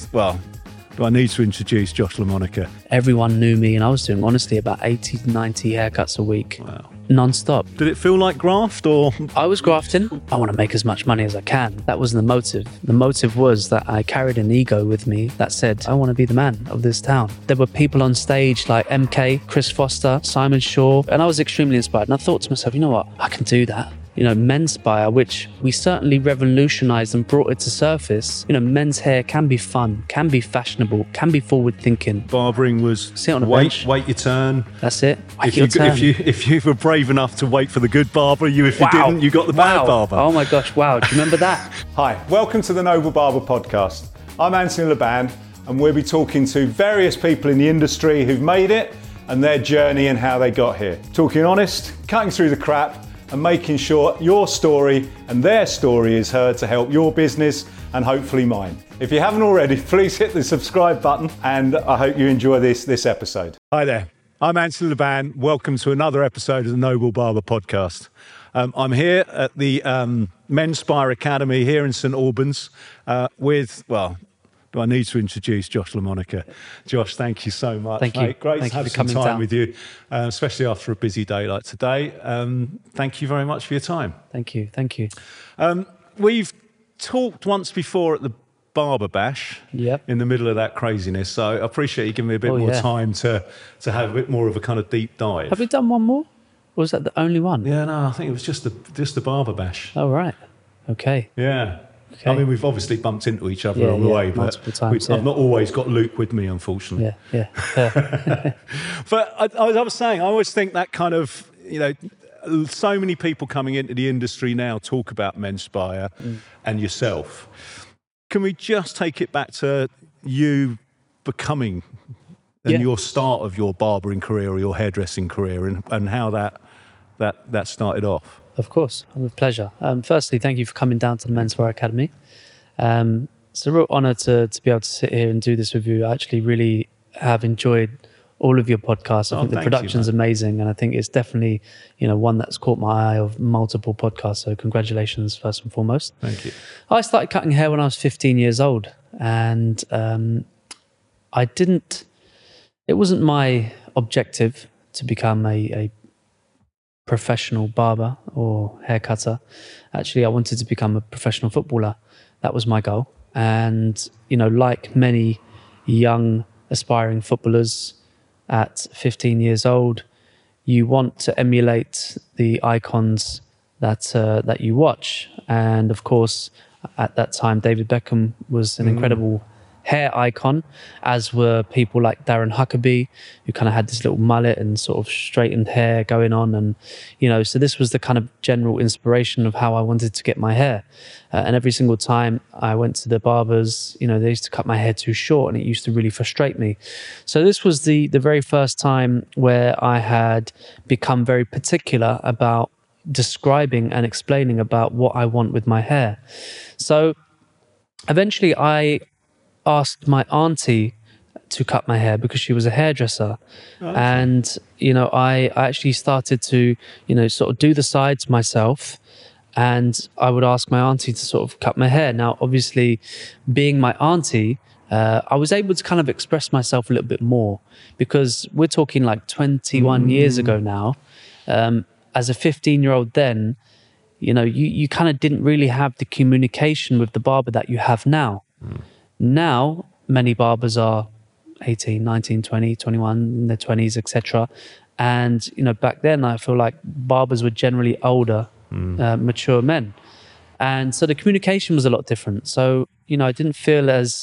well, do I need to introduce Josh LaMonica? Everyone knew me, and I was doing, honestly, about 80 to 90 haircuts a week. Wow. Non-stop. Did it feel like graft, or? I was grafting. I want to make as much money as I can. That wasn't the motive. The motive was that I carried an ego with me that said, I want to be the man of this town. There were people on stage like MK, Chris Foster, Simon Shaw, and I was extremely inspired. And I thought to myself, you know what? I can do that. You know, Menspire, which we certainly revolutionized and brought it to surface. You know, men's hair can be fun, can be fashionable, can be forward-thinking. Barbering was sit on a bench, wait your turn. That's it. If you were brave enough to wait for the good barber, if you didn't, you got the bad barber. Oh my gosh, wow. Do you remember that? Hi, welcome to the Noble Barber Podcast. I'm Anthony Laban, and we'll be talking to various people in the industry who've made it and their journey and how they got here. Talking honest, cutting through the crap, and making sure your story and their story is heard to help your business and hopefully mine. If you haven't already, please hit the subscribe button, and I hope you enjoy this episode. Hi there, I'm Anthony Laban. Welcome to another episode of the Noble Barber Podcast. I'm here at the Menspire Academy here in St Albans with, well, do I need to introduce Josh LaMonica? Josh, thank you so much. Thank you. Great thank to have you for some coming time down with you, especially after a busy day like today. Thank you very much for your time. Thank you. Thank you. We've talked once before at the Barber Bash. Yep. In the middle of that craziness, so I appreciate you giving me a bit more time to have a bit more of a kind of deep dive. Have we done one more? Or was that the only one? Yeah, no, I think it was just the Barber Bash. Oh, right. Okay. Yeah. Okay. I mean, we've obviously bumped into each other along the way, but multiple times, I've not always got Luke with me, unfortunately. Yeah. But I was saying, I always think that kind of, you know, so many people coming into the industry now talk about Menspire and yourself. Can we just take it back to you becoming and your start of your barbering career or your hairdressing career, and how that started off? Of course, with pleasure. Firstly, thank you for coming down to the Menspire Academy. It's a real honour to be able to sit here and do this with you. I actually really have enjoyed all of your podcasts. I think the production's amazing, and I think it's definitely, you know, one that's caught my eye of multiple podcasts. So congratulations, first and foremost. Thank you. I started cutting hair when I was 15 years old, and it wasn't my objective to become a professional barber or hair cutter. Actually, I wanted to become a professional footballer. That was my goal. And, you know, like many young aspiring footballers at 15 years old, you want to emulate the icons that you watch. And of course, at that time, David Beckham was an incredible hair icon, as were people like Darren Huckabee, who kind of had this little mullet and sort of straightened hair going on. And, you know, so this was the kind of general inspiration of how I wanted to get my hair. And every single time I went to the barbers, you know, they used to cut my hair too short, and it used to really frustrate me. So this was the very first time where I had become very particular about describing and explaining about what I want with my hair. So eventually I asked my auntie to cut my hair because she was a hairdresser. And, you know, I actually started to, you know, sort of do the sides myself, and I would ask my auntie to sort of cut my hair. Now, obviously, being my auntie, I was able to kind of express myself a little bit more, because we're talking like 21 years ago now. As a 15-year-old then, you know, you kind of didn't really have the communication with the barber that you have now. Now, many barbers are 18, 19, 20, 21, in their 20s, etc. And, you know, back then, I feel like barbers were generally older, mature men. And so the communication was a lot different. So, you know, I didn't feel as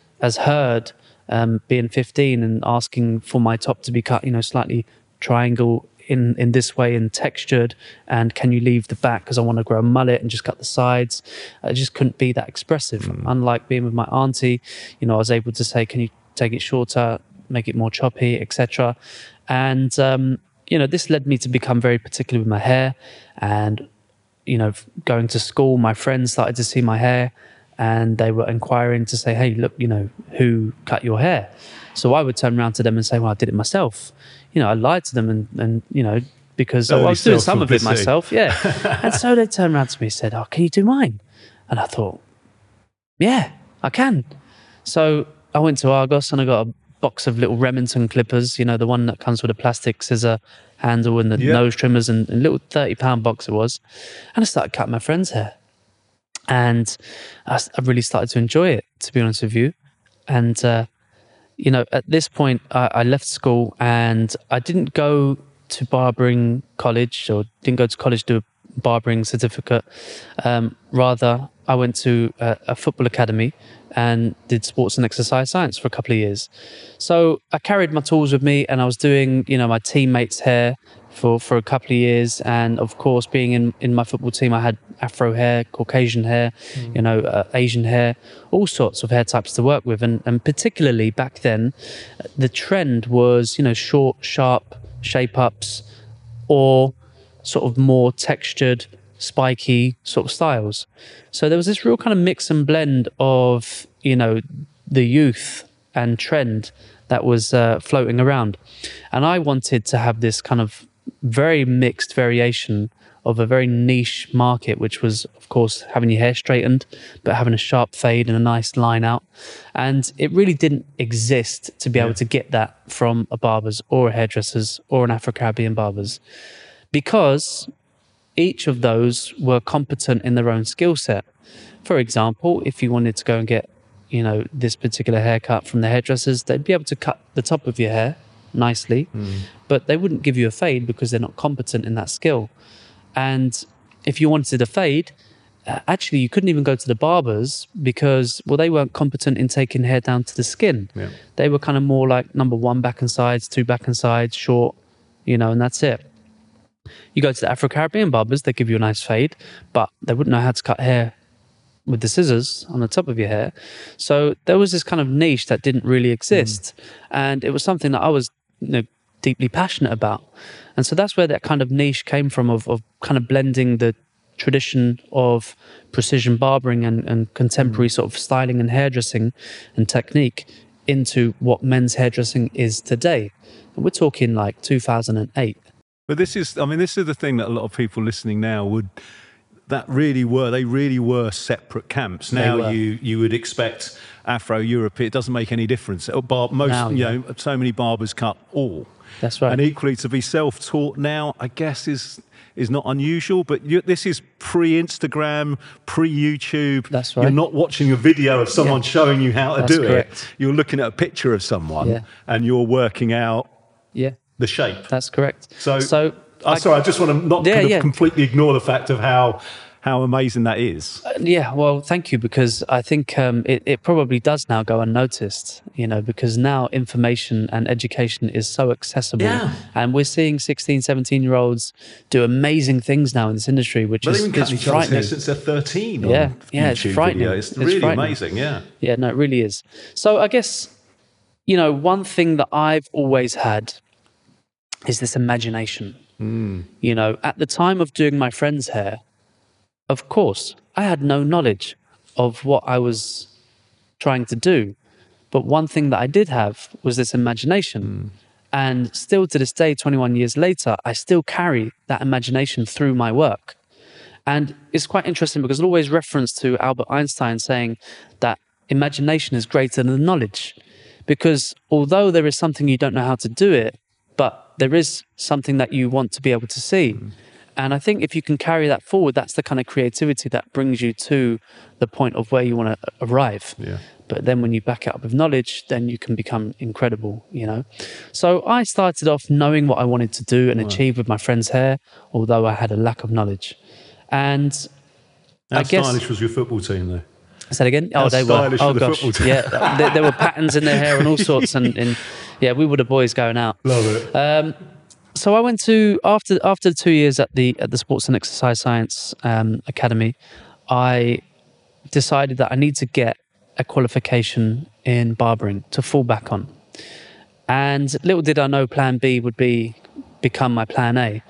heard being 15 and asking for my top to be cut, you know, slightly triangle in this way and textured, and can you leave the back because I want to grow a mullet and just cut the sides. I just couldn't be that expressive. Unlike being with my auntie, you know, I was able to say, can you take it shorter, make it more choppy, etc. And you know, this led me to become very particular with my hair. And, you know, going to school, my friends started to see my hair, and they were inquiring to say, hey, look, you know, who cut your hair? So I would turn around to them and say, well, I did it myself. You know, I lied to them and you know, because I was doing some of it myself. Yeah. And so they turned around to me and said, oh, can you do mine? And I thought, yeah, I can. So I went to Argos and I got a box of little Remington clippers, the one that comes with a plastic scissor handle and the nose trimmers, and a little £30 box it was. And I started cutting my friend's hair. And I really started to enjoy it, to be honest with you. And, at this point, I left school and I didn't go to barbering college, or didn't go to college to do a barbering certificate. Rather, I went to a football academy and did sports and exercise science for a couple of years. So I carried my tools with me and I was doing, my teammates' hair for a couple of years. And of course, being in my football team, I had Afro hair, Caucasian hair, Asian hair, all sorts of hair types to work with. And particularly back then, the trend was, short, sharp shape-ups or sort of more textured, spiky sort of styles. So there was this real kind of mix and blend of, the youth and trend that was floating around. And I wanted to have this kind of very mixed variation of a very niche market, which was, of course, having your hair straightened, but having a sharp fade and a nice line out. And it really didn't exist to be able to get that from a barber's or a hairdresser's or an Afro-Caribbean barber's, because each of those were competent in their own skill set. For example, if you wanted to go and get, this particular haircut from the hairdressers, they'd be able to cut the top of your hair nicely, but they wouldn't give you a fade because they're not competent in that skill. And if you wanted a fade, actually you couldn't even go to the barbers because, they weren't competent in taking hair down to the skin. Yeah. They were kind of more like number 1 back and sides, 2 back and sides, short, and that's it. You go to the Afro-Caribbean barbers, they give you a nice fade, but they wouldn't know how to cut hair with the scissors on the top of your hair. So there was this kind of niche that didn't really exist. And it was something that I was deeply passionate about. And so that's where that kind of niche came from, of kind of blending the tradition of precision barbering and contemporary sort of styling and hairdressing and technique into what men's hairdressing is today. And we're talking like 2008. But this is the thing that a lot of people listening now really were separate camps. Now you would expect Afro-Europe, it doesn't make any difference. So many barbers cut all. That's right. And equally, to be self-taught now, I guess is not unusual, but this is pre-Instagram, pre-YouTube. That's right. You're not watching a video of someone showing you how to do correct. it. You're looking at a picture of someone and you're working out the shape. That's correct. So sorry, I just want to not completely ignore the fact of how amazing that is. Well, thank you, because I think it probably does now go unnoticed, because now information and education is so accessible. Yeah. And we're seeing 16, 17-year-olds do amazing things now in this industry, which is frightening. Since they're 13 it's frightening. Video. It's really amazing, Yeah, no, it really is. So I guess, one thing that I've always had is this imagination. At the time of doing my friend's hair, of course, I had no knowledge of what I was trying to do. But one thing that I did have was this imagination. And still to this day, 21 years later, I still carry that imagination through my work. And it's quite interesting because I always reference to Albert Einstein saying that imagination is greater than knowledge. Because although there is something you don't know how to do it, but there is something that you want to be able to see. And I think if you can carry that forward, that's the kind of creativity that brings you to the point of where you want to arrive. Yeah. But then when you back it up with knowledge, then you can become incredible, So I started off knowing what I wanted to do and achieve with my friend's hair, although I had a lack of knowledge. And how stylish was your football team, though? Say that again? They were. Oh, gosh. Yeah, there were patterns in their hair and all sorts. And we were the boys going out. Love it. So I went to, after 2 years at the Sports and Exercise Science Academy, I decided that I need to get a qualification in barbering to fall back on. And little did I know Plan B would become my Plan A.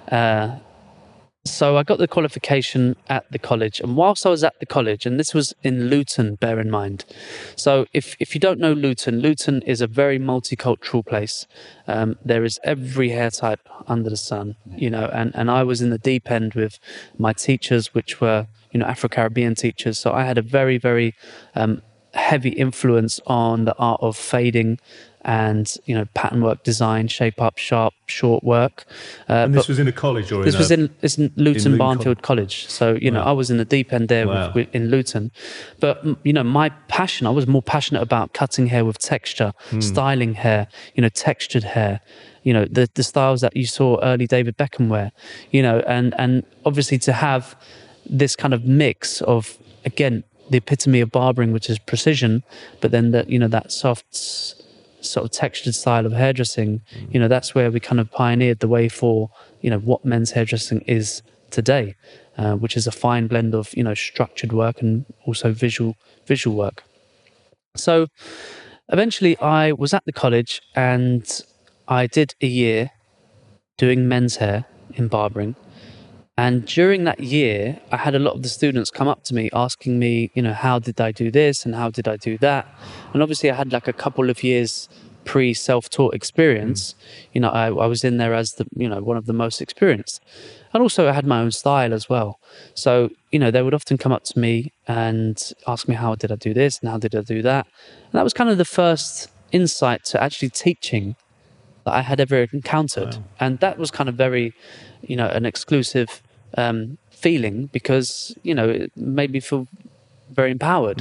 So I got the qualification at the college, and whilst I was at the college, and this was in Luton, bear in mind. So if you don't know Luton is a very multicultural place. There is every hair type under the sun, and I was in the deep end with my teachers, which were, Afro-Caribbean teachers. So I had a very, very heavy influence on the art of fading and, you know, pattern work design, shape up, sharp, short work. And this was in a college or this was in Luton Barnfield College. So, you know, Wow. I was in the deep end there Wow. in Luton. But, you know, my passion, I was more passionate about cutting hair with texture, styling hair, you know, textured hair, you know, the styles that you saw early David Beckham wear, you know, and obviously to have this kind of mix of, again, the epitome of barbering, which is precision, but then that, you know, that soft sort of textured style of hairdressing, you know, that's where we kind of pioneered the way for, you know, what men's hairdressing is today, which is a fine blend of, you know, structured work and also visual work. So eventually I was at the college and I did a year doing men's hair in barbering. And during that year, I had a lot of the students come up to me asking me, you know, how did I do this and how did I do that? And obviously I had like a couple of years pre-self-taught experience. You know, I was in there as the, you know, one of the most experienced. And also I had my own style as well. So, you know, they would often come up to me and ask me, how did I do this and how did I do that? And that was kind of the first insight to actually teaching that I had ever encountered. Wow. And that was kind of very, you know, an exclusive feeling because, you know, it made me feel very empowered.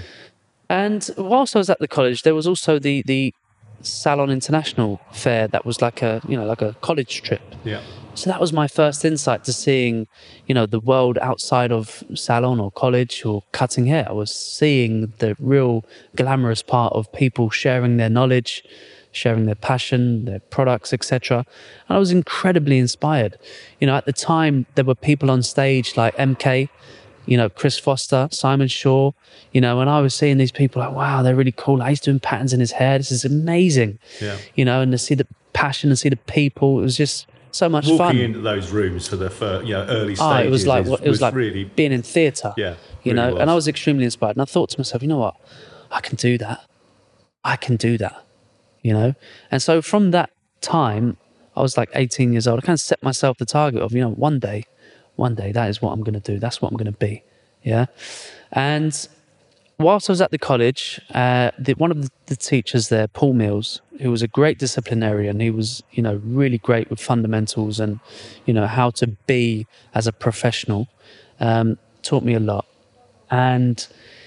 And whilst I was at the college, there was also the Salon International fair that was like a, you know, like a college trip. Yeah. So that was my first insight to seeing, you know, the world outside of salon or college or cutting hair. I was seeing the real glamorous part of people sharing their knowledge, sharing their passion, their products, etc. And I was incredibly inspired. You know, at the time, there were people on stage like MK, you know, Chris Foster, Simon Shaw, you know, and I was seeing these people like, wow, they're really cool. He's doing patterns in his hair. This is amazing. Yeah. You know, and to see the passion and see the people, it was just so much fun. Walking into those rooms for the first, you know, early stages. It was like really being in theatre. Yeah. You know, was. and I was extremely inspired. And I thought to myself, you know what? I can do that. I can do that. You know? And so from that time, I was like 18 years old. I kind of set myself the target of, you know, one day, that is what I'm going to do. That's what I'm going to be. Yeah. And whilst I was at the college, one of the teachers there, Paul Mills, who was a great disciplinarian, he was, you know, really great with fundamentals and, you know, how to be as a professional, taught me a lot. And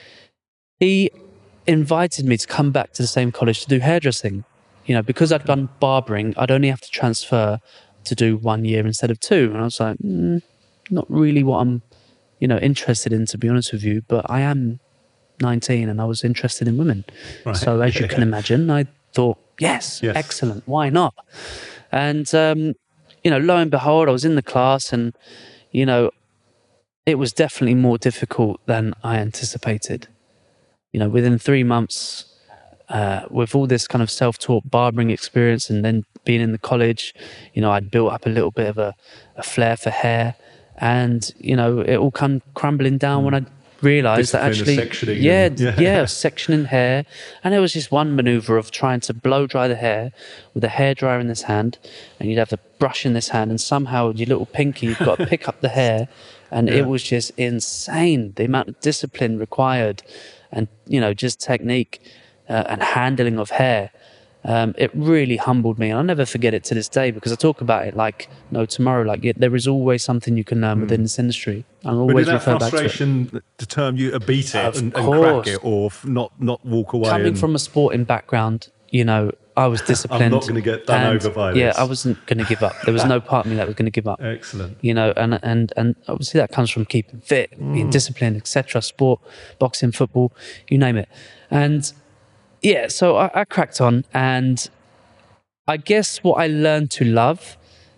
he invited me to come back to the same college to do hairdressing. You know, because I'd done barbering, I'd only have to transfer to do 1 year instead of 2. And I was like, not really what I'm, you know, interested in, to be honest with you. But I am 19 and I was interested in women. Right. So as you can imagine, I thought, yes, excellent. Why not? And, you know, lo and behold, I was in the class and, you know, it was definitely more difficult than I anticipated. You know, within 3 months, with all this kind of self-taught barbering experience and then being in the college, you know, I'd built up a little bit of a flair for hair. And, you know, it all come crumbling down when I realised that actually, sectioning hair. And it was just one manoeuvre of trying to blow dry the hair with a hairdryer in this hand, and you'd have the brush in this hand, and somehow with your little pinky, you've got to pick up the hair. And it was just insane, the amount of discipline required and, you know, just technique and handling of hair. It really humbled me, and I'll never forget it to this day because I talk about it like no tomorrow. Like there is always something you can learn within this industry. I'll always refer back to it. But did that frustration determine you to beat it and crack it, or not walk away? Coming from a sporting background, you know, I was disciplined. I'm not going to get done over by this. Yeah, I wasn't going to give up. There was no part of me that was going to give up. Excellent. You know, and obviously that comes from keeping fit, being disciplined, etc. Sport, boxing, football, you name it, and. Yeah, so I cracked on, and I guess what I learned to love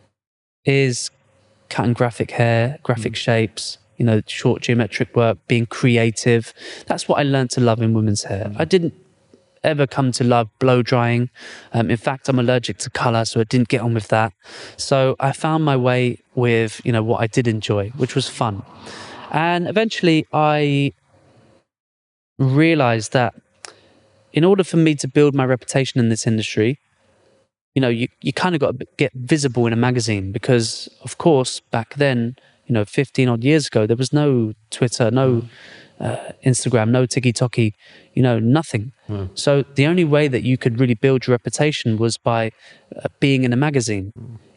is cutting graphic hair, graphic shapes, you know, short geometric work, being creative. That's what I learned to love in women's hair. I didn't ever come to love blow drying. In fact, I'm allergic to colour, so I didn't get on with that. So I found my way with, you know, what I did enjoy, which was fun. And eventually I realised that in order for me to build my reputation in this industry, you know, you kind of got to get visible in a magazine because, of course, back then, you know, 15 odd years ago, there was no Twitter, no Instagram, no TikTok, nothing. So the only way that you could really build your reputation was by being in a magazine,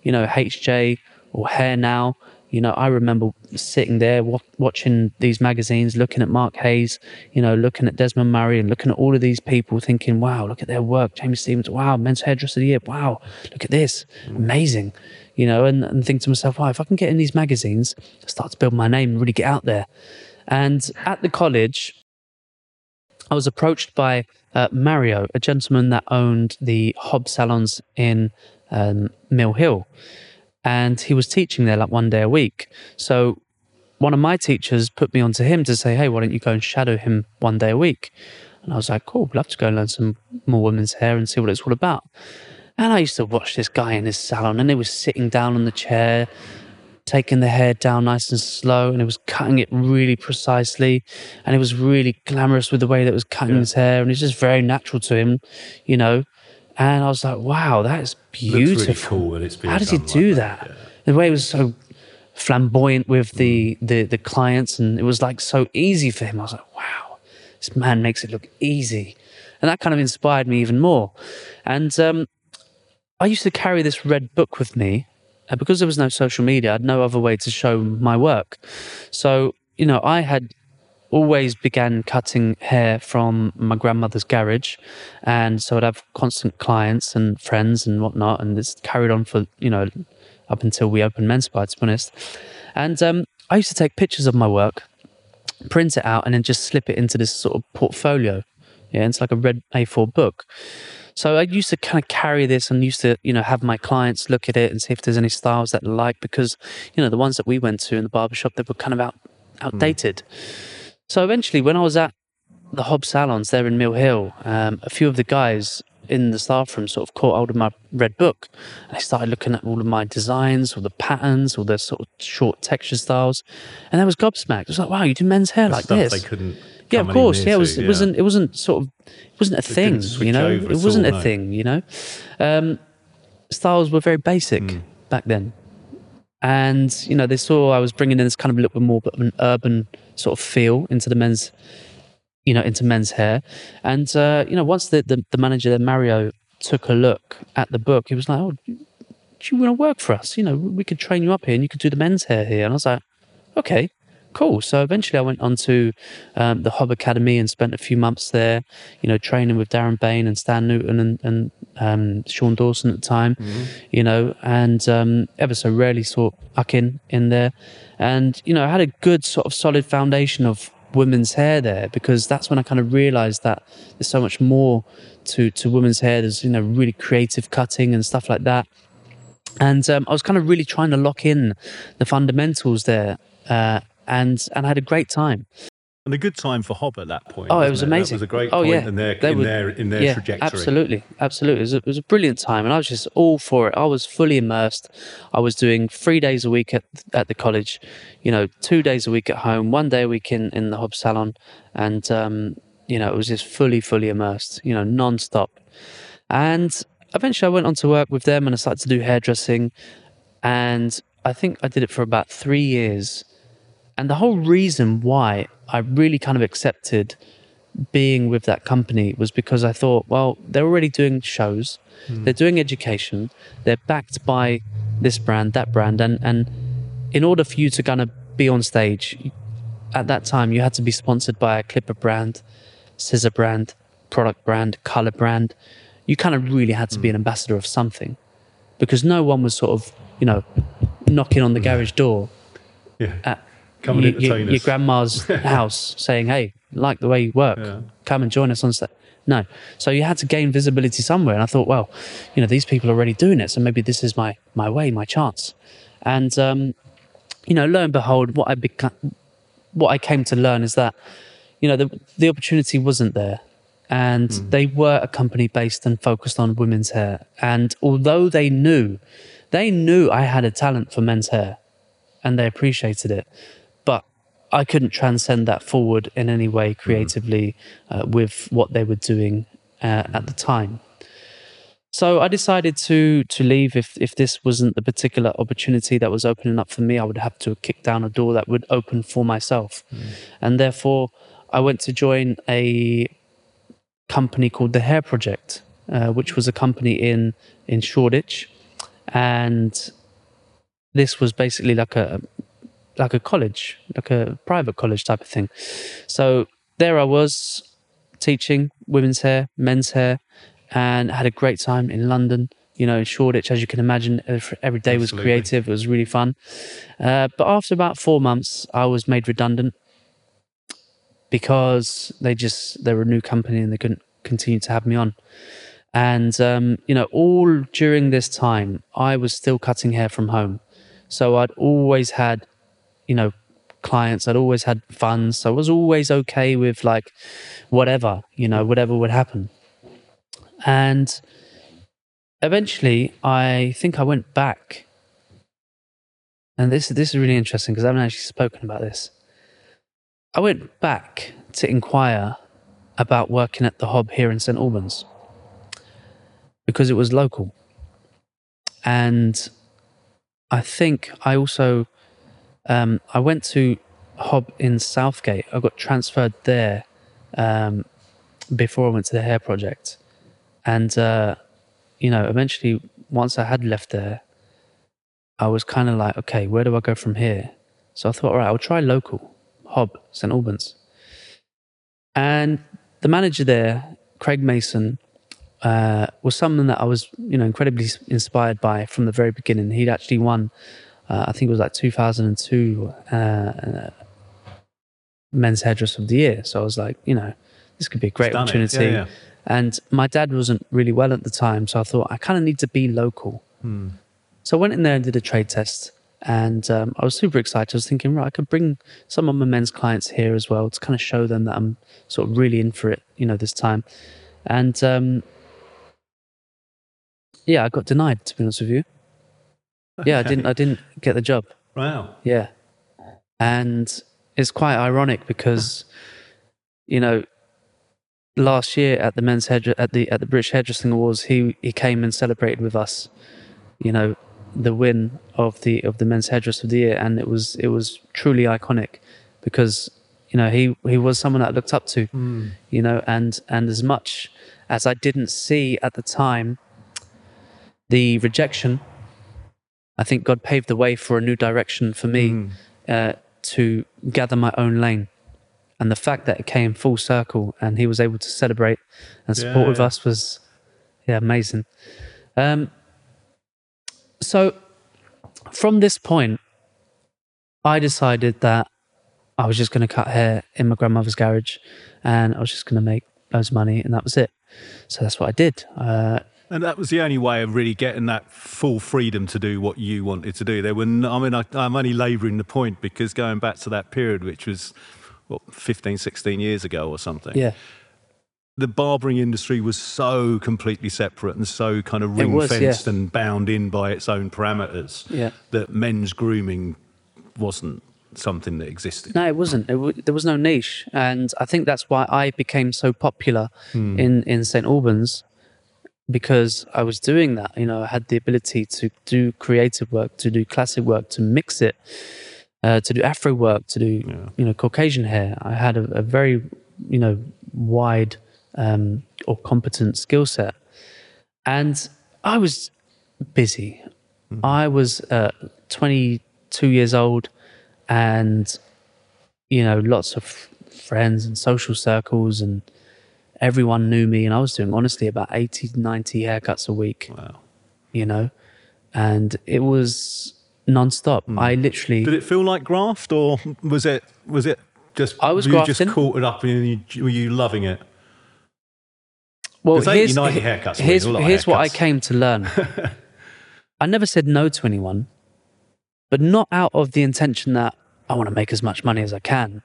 HJ or Hair Now. I remember sitting there watching these magazines, looking at Mark Hayes, looking at Desmond Murray and looking at all of these people thinking, wow, look at their work. Jamie Stevens, wow, Men's Hairdresser of the Year. Wow, look at this. Amazing. And think to myself, wow, if I can get in these magazines, start to build my name and really get out there. And at the college, I was approached by Mario, a gentleman that owned the Hob salons in Mill Hill. And he was teaching there like one day a week. So one of my teachers put me onto him to say, hey, why don't you go and shadow him one day a week? And I was like, cool, I'd love to go and learn some more women's hair and see what it's all about. And I used to watch this guy in his salon, and he was sitting down on the chair, taking the hair down nice and slow, and he was cutting it really precisely, and it was really glamorous with the way that it was cutting his hair, and it's just very natural to him, And I was like, wow, that is beautiful. Looks really cool when it's being How does he done do like that? Yeah. The way it was so flamboyant with the clients, and it was like so easy for him. I was like, wow, this man makes it look easy. And that kind of inspired me even more. And I used to carry this red book with me. Because there was no social media, I had no other way to show my work. So, I had always began cutting hair from my grandmother's garage, and so I'd have constant clients and friends and whatnot, and this carried on for up until we opened Menspire, to be honest. And I used to take pictures of my work, print it out, and then just slip it into this sort of portfolio. It's like a red A4 book. So I used to kind of carry this and used to have my clients look at it and see if there's any styles that they like, because the ones that we went to in the barbershop, they were kind of outdated. So eventually, when I was at the Hob salons there in Mill Hill, a few of the guys in the staff room sort of caught hold of my red book, and they started looking at all of my designs, all the patterns, all the sort of short texture styles, and they was gobsmacked. It was like, wow, you do men's hair like stuff this? They couldn't. Yeah, of course. Yeah, it wasn't a thing. It wasn't a thing. Styles were very basic back then, and they saw I was bringing in this kind of a little bit more of an urban sort of feel into the men's, into men's hair. And once the manager there, Mario, took a look at the book, he was like, "Oh, do you want to work for us? We could train you up here, and you could do the men's hair here." And I was like, "Okay. Cool." So eventually I went on to the Hob Academy and spent a few months there, training with Darren Bain and Stan Newton and Sean Dawson at the time, and ever so rarely saw Akin in there. And, I had a good sort of solid foundation of women's hair there, because that's when I kind of realized that there's so much more to women's hair. There's, really creative cutting and stuff like that. And I was kind of really trying to lock in the fundamentals there. And I had a great time. And a good time for Hob at that point. Oh, it was amazing. That was a great point in their trajectory. Absolutely. It was a brilliant time, and I was just all for it. I was fully immersed. I was doing 3 days a week at the college, 2 days a week at home, 1 day a week in the Hob salon, and it was just fully immersed, non-stop. And eventually I went on to work with them, and I started to do hairdressing, and I think I did it for about 3 years. And the whole reason why I really kind of accepted being with that company was because I thought, well, they're already doing shows, they're doing education, they're backed by this brand, that brand, and in order for you to kind of be on stage, at that time you had to be sponsored by a clipper brand, scissor brand, product brand, color brand. You kind of really had to be an ambassador of something, because no one was sort of, knocking on the garage door at your grandma's house saying, hey, like the way you work, come and join us on stage. No. So you had to gain visibility somewhere. And I thought, well, these people are already doing it, so maybe this is my way, my chance. And, lo and behold, what I came to learn is that, the opportunity wasn't there. And they were a company based and focused on women's hair. And although they knew I had a talent for men's hair, and they appreciated it, but I couldn't transcend that forward in any way creatively with what they were doing at the time. So I decided to leave. If this wasn't the particular opportunity that was opening up for me, I would have to kick down a door that would open for myself. And therefore, I went to join a company called The Hair Project, which was a company in Shoreditch, and this was basically like a college, like a private college type of thing. So there I was teaching women's hair, men's hair, and had a great time in London. In Shoreditch, as you can imagine, every day was creative. It was really fun. But after about 4 months, I was made redundant because they were a new company and they couldn't continue to have me on. And, all during this time, I was still cutting hair from home. So I'd always had, clients. I'd always had funds. So I was always okay with like whatever would happen. And eventually, I think I went back, and this is really interesting because I haven't actually spoken about this. I went back to inquire about working at the Hob here in St Albans because it was local, and I think I also I went to Hob in Southgate. I got transferred there before I went to the Hair Project, and eventually, once I had left there, I was kind of like, okay, where do I go from here? So I thought, all right, I'll try local, Hob, St Albans. And the manager there, Craig Mason, was someone that I was, incredibly inspired by from the very beginning. He'd actually won, I think it was like 2002 Men's Hairdresser of the Year. So I was like, this could be a great opportunity. Yeah. And my dad wasn't really well at the time, so I thought I kind of need to be local. So I went in there and did a trade test, and I was super excited. I was thinking, right, I could bring some of my men's clients here as well to kind of show them that I'm sort of really in for it, this time. And I got denied, to be honest with you. Okay. Yeah, I didn't get the job. Wow. Yeah, and it's quite ironic because, last year at the at the British Hairdressing Awards, he came and celebrated with us, the win of the Men's Hairdresser of the Year, and it was truly iconic because he was someone that I looked up to, and as much as I didn't see at the time the rejection, I think God paved the way for a new direction for me to gather my own lane. And the fact that it came full circle and he was able to celebrate and support with us was, amazing. So from this point, I decided that I was just going to cut hair in my grandmother's garage and I was just going to make loads of money, and that was it. So that's what I did. And that was the only way of really getting that full freedom to do what you wanted to do. I'm only labouring the point because going back to that period, which was 15, 16 years ago or something. Yeah. The barbering industry was so completely separate and so kind of ring-fenced and bound in by its own parameters that men's grooming wasn't something that existed. No, it wasn't. There was no niche. And I think that's why I became so popular in St Albans, because I was doing that. I had the ability to do creative work, to do classic work, to mix it, to do Afro work, to do Caucasian hair. I had a very wide or competent skill set, and I was busy. I was 22 years old, and lots of friends and social circles, and everyone knew me, and I was doing honestly about 80 to 90 haircuts a week. Wow. And it was non-stop. I literally... Did it feel like graft, or was it just... I was grafting. You just caught it up and were you loving it? Well, here's what I came to learn. I never said no to anyone, but not out of the intention that I want to make as much money as I can.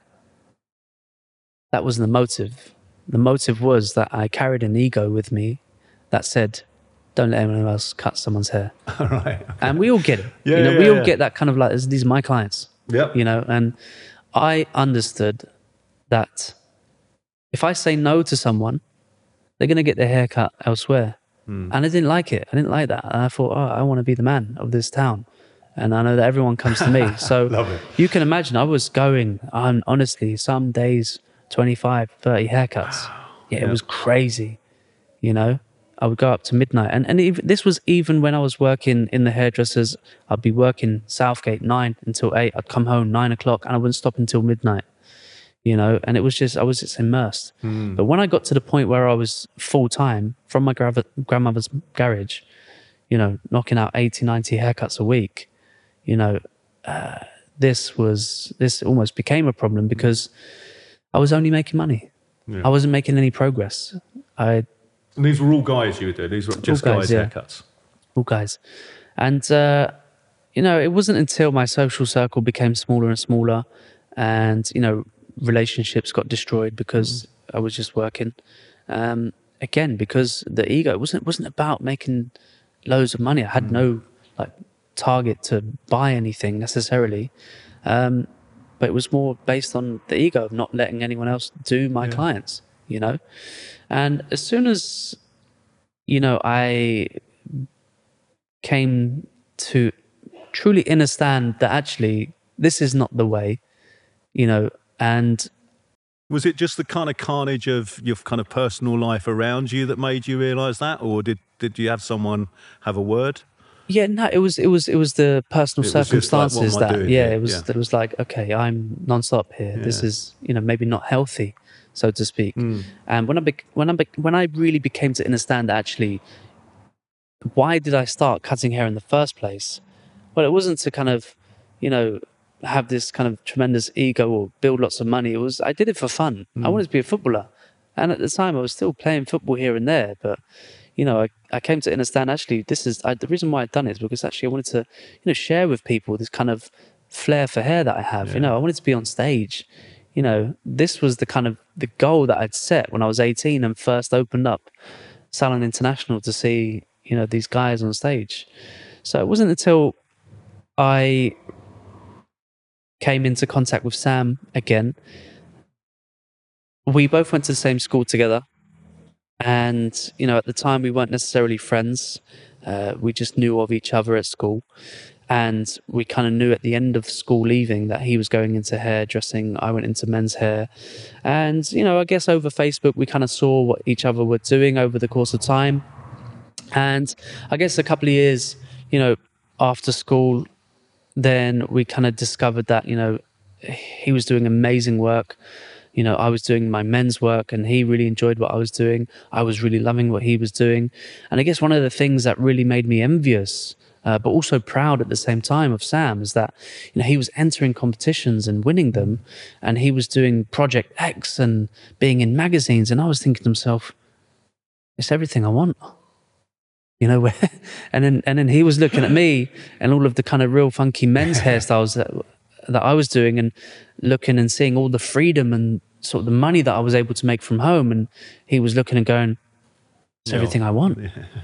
That wasn't the motive. The motive was that I carried an ego with me that said, don't let anyone else cut someone's hair. Right. Okay. And we all get it. We all get that kind of like, these are my clients. Yep. And I understood that if I say no to someone, they're going to get their hair cut elsewhere. And I didn't like it. I didn't like that. And I thought, I want to be the man of this town. And I know that everyone comes to me. So Love it. You can imagine I was going on, honestly, some days 25, 30 haircuts. Yeah, it was crazy, you know. I would go up to midnight. And even, this was even when I was working in the hairdressers. I'd be working Southgate 9 until 8. I'd come home 9 o'clock and I wouldn't stop until midnight, you know. And it was just, I was just immersed. But when I got to the point where I was full-time from my grandmother's garage, you know, knocking out 80, 90 haircuts a week, you know, this almost became a problem because I was only making money. I wasn't making any progress. And these were all guys you were doing? These were just guys haircuts? All guys. And, you know, it wasn't until my social circle became smaller and smaller and, you know, relationships got destroyed because I was just working. Again, because the ego, it wasn't about making loads of money. I had no like target to buy anything necessarily. But it was more based on the ego of not letting anyone else do my clients, you know. And as soon as, you know, I came to truly understand that actually this is not the way, you know. And was it just the kind of carnage of your kind of personal life around you that made you realise that, or did you have someone have a word? Yeah, no, it was the personal circumstances like, it was like, okay, I'm non-stop here. This is, you know, maybe not healthy, so to speak. And when I really became to understand that actually, why did I start cutting hair in the first place? Well, it wasn't to kind of, you know, have this kind of tremendous ego or build lots of money. I did it for fun. I wanted to be a footballer. And at the time I was still playing football here and there, but you know, I came to understand actually the reason why I'd done it is because actually I wanted to, you know, share with people this kind of flair for hair that I have. You know, I wanted to be on stage. You know, this was the kind of the goal that I'd set when I was 18 and first opened up Salon International to see, you know, these guys on stage. So it wasn't until I came into contact with Sam again. We both went to the same school together. And, you know, at the time we weren't necessarily friends. We just knew of each other at school. And we kind of knew at the end of school leaving that he was going into hairdressing. I went into men's hair. And, you know, I guess over Facebook, we kind of saw what each other were doing over the course of time. And I guess a couple of years, you know, after school, then we kind of discovered that, you know, he was doing amazing work. You know, I was doing my men's work and he really enjoyed what I was doing. I was really loving what he was doing. And I guess one of the things that really made me envious, but also proud at the same time of Sam is that, you know, he was entering competitions and winning them. And he was doing Project X and being in magazines. And I was thinking to myself, it's everything I want. You know, and then he was looking at me and all of the kind of real funky men's hairstyles that I was doing and looking and seeing all the freedom and sort of the money that I was able to make from home. And he was looking and going, it's everything I want.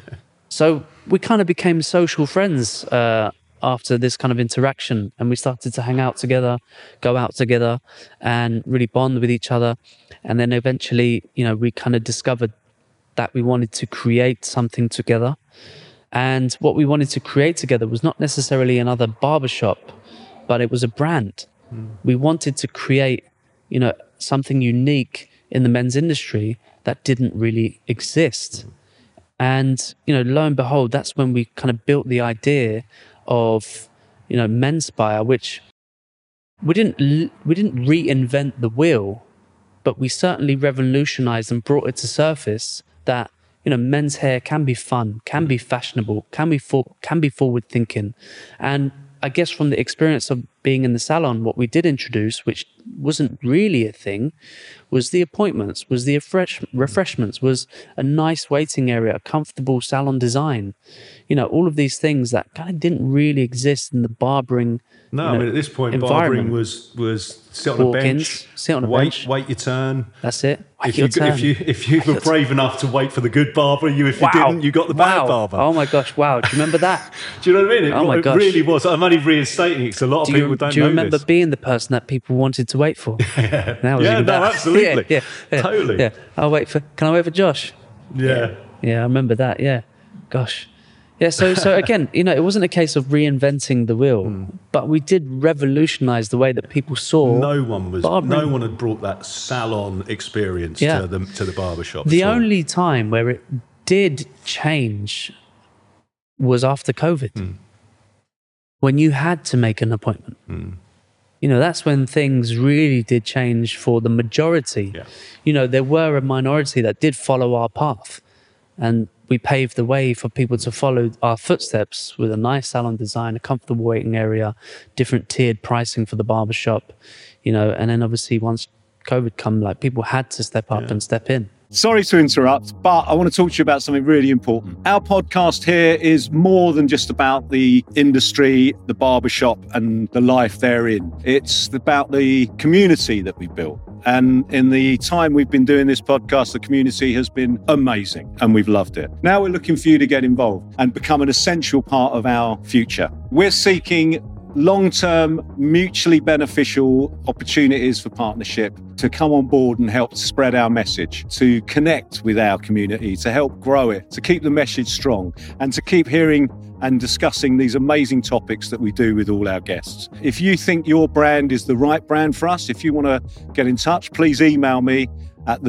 So we kind of became social friends after this kind of interaction. And we started to hang out together, go out together and really bond with each other. And then eventually, you know, we kind of discovered that we wanted to create something together. And what we wanted to create together was not necessarily another barbershop, but it was a brand. We wanted to create, you know, something unique in the men's industry that didn't really exist. And, you know, lo and behold, that's when we kind of built the idea of, you know, Menspire, which we didn't reinvent the wheel, but we certainly revolutionized and brought it to surface that, you know, men's hair can be fun, can be fashionable, can be forward thinking. And I guess from the experience of being in the salon, what we did introduce, which wasn't really a thing, was the appointments, was the refreshments, was a nice waiting area, a comfortable salon design. You know, all of these things that kind of didn't really exist in the barbering. No, you know, I mean, at this point, barbering was sit on a bench, wait your turn. That's it. If you were brave enough to wait for the good barber, if you didn't, you got the bad barber. Oh my gosh, wow. Do you remember that? Do you know what I mean? Oh my gosh. It really was. I'm only reinstating it because a lot of people don't know this. Do you remember being the person that people wanted to wait for? Absolutely. Yeah, totally. Yeah. Can I wait for Josh? Yeah. Yeah, I remember that, yeah. Gosh. Yeah, so again, it wasn't a case of reinventing the wheel, but we did revolutionize the way that people saw. No one had brought that salon experience to the barbershop. The only time where it did change was after COVID, when you had to make an appointment. That's when things really did change for the majority. There were a minority that did follow our path, and we paved the way for people to follow our footsteps with a nice salon design, a comfortable waiting area, different tiered pricing for the barbershop, and then obviously once COVID come, like, people had to step up and step in. Sorry to interrupt, but I want to talk to you about something really important. Our podcast here is more than just about the industry, the barbershop, and the life therein. It's about the community that we built. And in the time we've been doing this podcast, the community has been amazing and we've loved it. Now we're looking for you to get involved and become an essential part of our future. We're seeking long-term, mutually beneficial opportunities for partnership to come on board and help spread our message, to connect with our community, to help grow it, to keep the message strong, and to keep hearing and discussing these amazing topics that we do with all our guests. If you think your brand is the right brand for us, if you want to get in touch, please email me at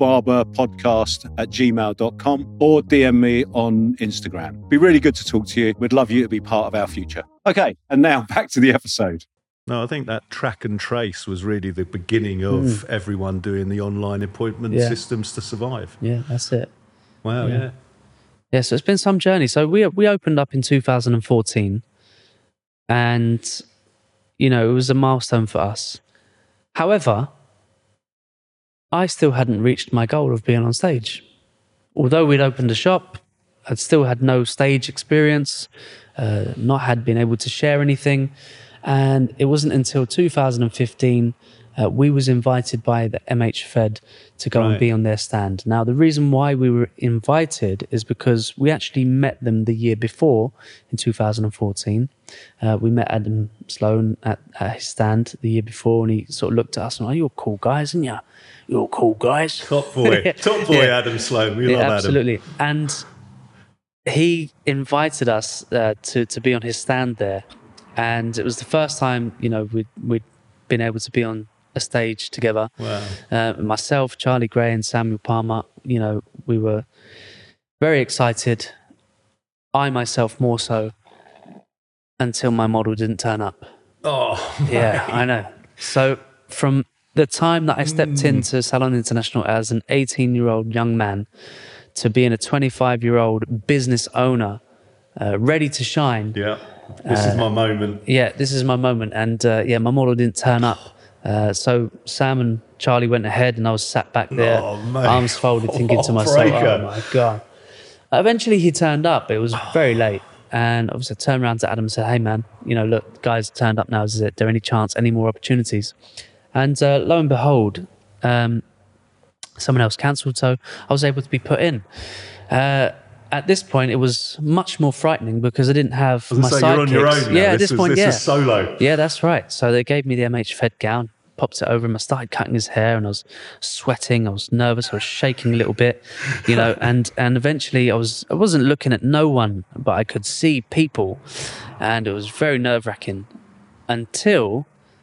thenoblebarberpodcast@gmail.com or DM me on Instagram. It'd be really good to talk to you. We'd love you to be part of our future. Okay, and now back to the episode. No, I think that track and trace was really the beginning of everyone doing the online appointment systems to survive. Yeah, that's it. Wow, yeah. Yeah, so it's been some journey. So we opened up in 2014, and, it was a milestone for us. However, I still hadn't reached my goal of being on stage. Although we'd opened a shop, I'd still had no stage experience, not had been able to share anything. And it wasn't until 2015 we was invited by the MH Fed to go and be on their stand. Now, the reason why we were invited is because we actually met them the year before, in 2014. We met Adam Sloan at his stand the year before, and he sort of looked at us and, you're cool guys, aren't you? You're cool guys. Top boy, Adam Sloan. We love absolutely. Adam. And he invited us to be on his stand there. And it was the first time, we'd been able to be on a stage together. Wow. Myself, Charlie Gray and Samuel Palmer, we were very excited. I myself more so, until my model didn't turn up. Oh, yeah, I know. So from the time that I stepped into Salon International as an 18-year-old young man to being a 25-year-old business owner, ready to shine. Yeah. This is my moment. Yeah, this is my moment. And my model didn't turn up. So Sam and Charlie went ahead, and I was sat back there, arms folded, thinking to myself, oh my God. Eventually he turned up. It was very late. And obviously I turned around to Adam and said, hey man, look, guys turned up now. Is there any chance, any more opportunities? And lo and behold, someone else cancelled. So I was able to be put in. At this point, it was much more frightening because I didn't have my sidekicks. You're on your own now. Yeah, at this point, this is solo. Yeah, that's right. So they gave me the MH Fed gown, popped it over him. I started cutting his hair, and I was sweating. I was nervous. I was shaking a little bit, and eventually I wasn't looking at no one, but I could see people, and it was very nerve-wracking until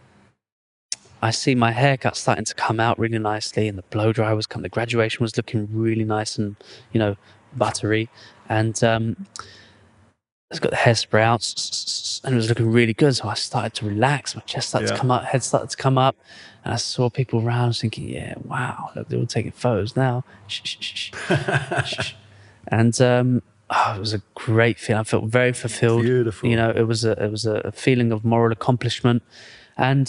I see my haircut starting to come out really nicely, and the blow dryer was coming. The graduation was looking really nice and, buttery, and I got the hairspray out, and it was looking really good. So I started to relax. My chest started to come up, head started to come up, and I saw people around. I was thinking, yeah, wow, look, they're all taking photos now. And it was a great feeling. I felt very fulfilled. Beautiful. It was a feeling of moral accomplishment, and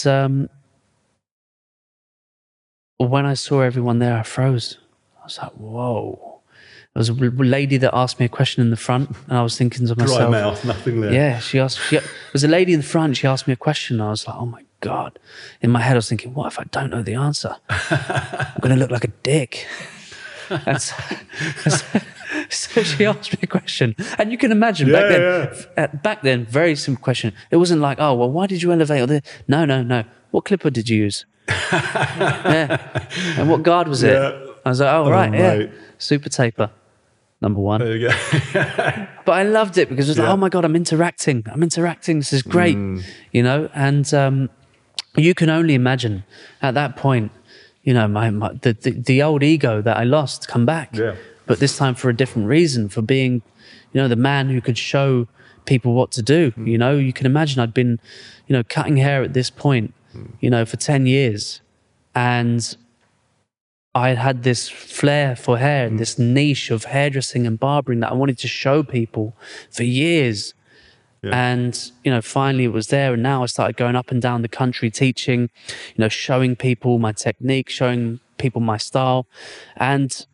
when I saw everyone there, I froze. I was like, whoa. There was a lady that asked me a question in the front, and I was thinking to myself... Dry mouth, nothing there. Yeah, there was a lady in the front, she asked me a question, and I was like, oh my God. In my head, I was thinking, what if I don't know the answer? I'm going to look like a dick. And so she asked me a question. And you can imagine, back then, very simple question. It wasn't like, oh, well, why did you elevate? No. What clipper did you use? And what guard was it? I was like, oh, right, mate. Super taper. number one. There you go. But I loved it because it was like, oh my God, I'm interacting. This is great, you know? And you can only imagine at that point, you know, the old ego that I lost come back. Yeah. But this time for a different reason, for being, you know, the man who could show people what to do. You know, you can imagine I'd been, you know, cutting hair at this point, you know, for 10 years. And I had this flair for hair and this niche of hairdressing and barbering that I wanted to show people for years. Yeah. And, you know, finally it was there. And now I started going up and down the country teaching, you know, showing people my technique, showing people my style. And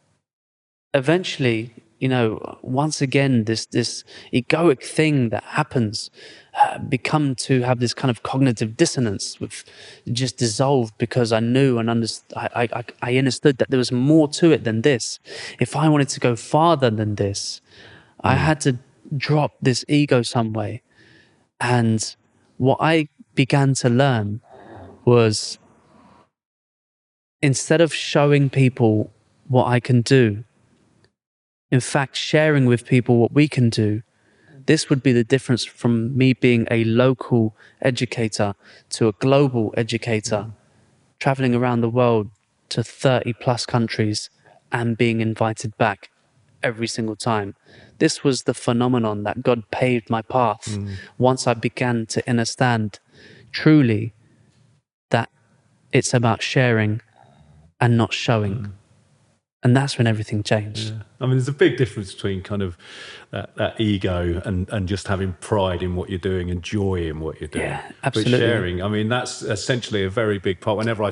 eventually, you know, once again, this egoic thing that happens become to have this kind of cognitive dissonance, with just dissolved, because I knew and I understood that there was more to it than this. If I wanted to go farther than this, I had to drop this ego some way. And what I began to learn was, instead of showing people what I can do, in fact, sharing with people what we can do. This would be the difference from me being a local educator to a global educator, traveling around the world to 30 plus countries and being invited back every single time. This was the phenomenon that God paved my path once I began to understand truly that it's about sharing and not showing. And that's when everything changed. Yeah. I mean, there's a big difference between kind of that ego and just having pride in what you're doing and joy in what you're doing. Yeah, absolutely. But sharing, I mean, that's essentially a very big part. Whenever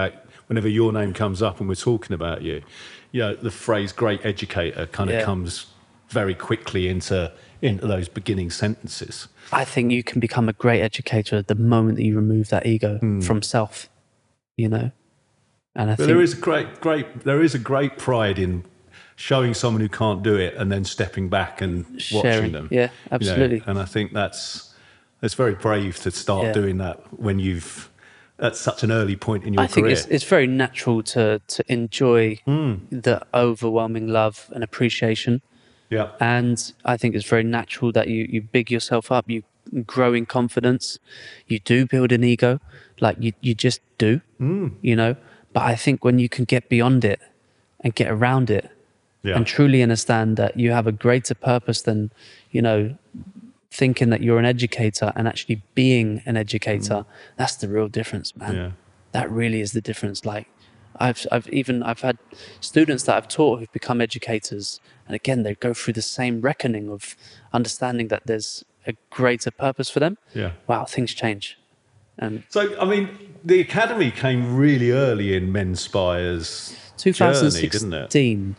your name comes up and we're talking about you, you know, the phrase great educator kind of comes very quickly into those beginning sentences. I think you can become a great educator the moment that you remove that ego from self, you know? And I think there is a great pride in showing someone who can't do it and then stepping back and watching them. Yeah, absolutely. You know? And I think that's very brave to start doing that when at such an early point in your career. I think it's very natural to enjoy the overwhelming love and appreciation. Yeah. And I think it's very natural that you big yourself up, you grow in confidence, you do build an ego, like you just do, you know. But I think when you can get beyond it and get around it and truly understand that you have a greater purpose than, you know, thinking that you're an educator and actually being an educator, that's the real difference, man. Yeah. That really is the difference. Like I've had students that I've taught who've become educators, and again, they go through the same reckoning of understanding that there's a greater purpose for them. Yeah. Wow, things change. So, I mean, the academy came really early in Menspire's 2016, journey, didn't it?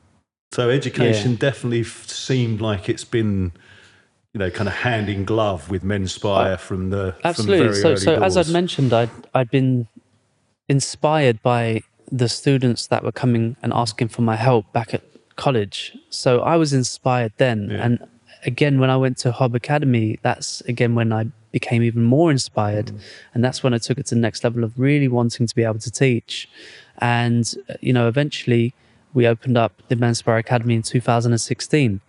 So education definitely seemed like it's been, you know, kind of hand in glove with Menspire from the absolutely. From the very so early as doors. I'd mentioned, I'd been inspired by the students that were coming and asking for my help back at college. So I was inspired then, and again, when I went to Hob Academy, that's again when I became even more inspired. And that's when I took it to the next level of really wanting to be able to teach. And, you know, eventually we opened up the Menspire Academy in 2016.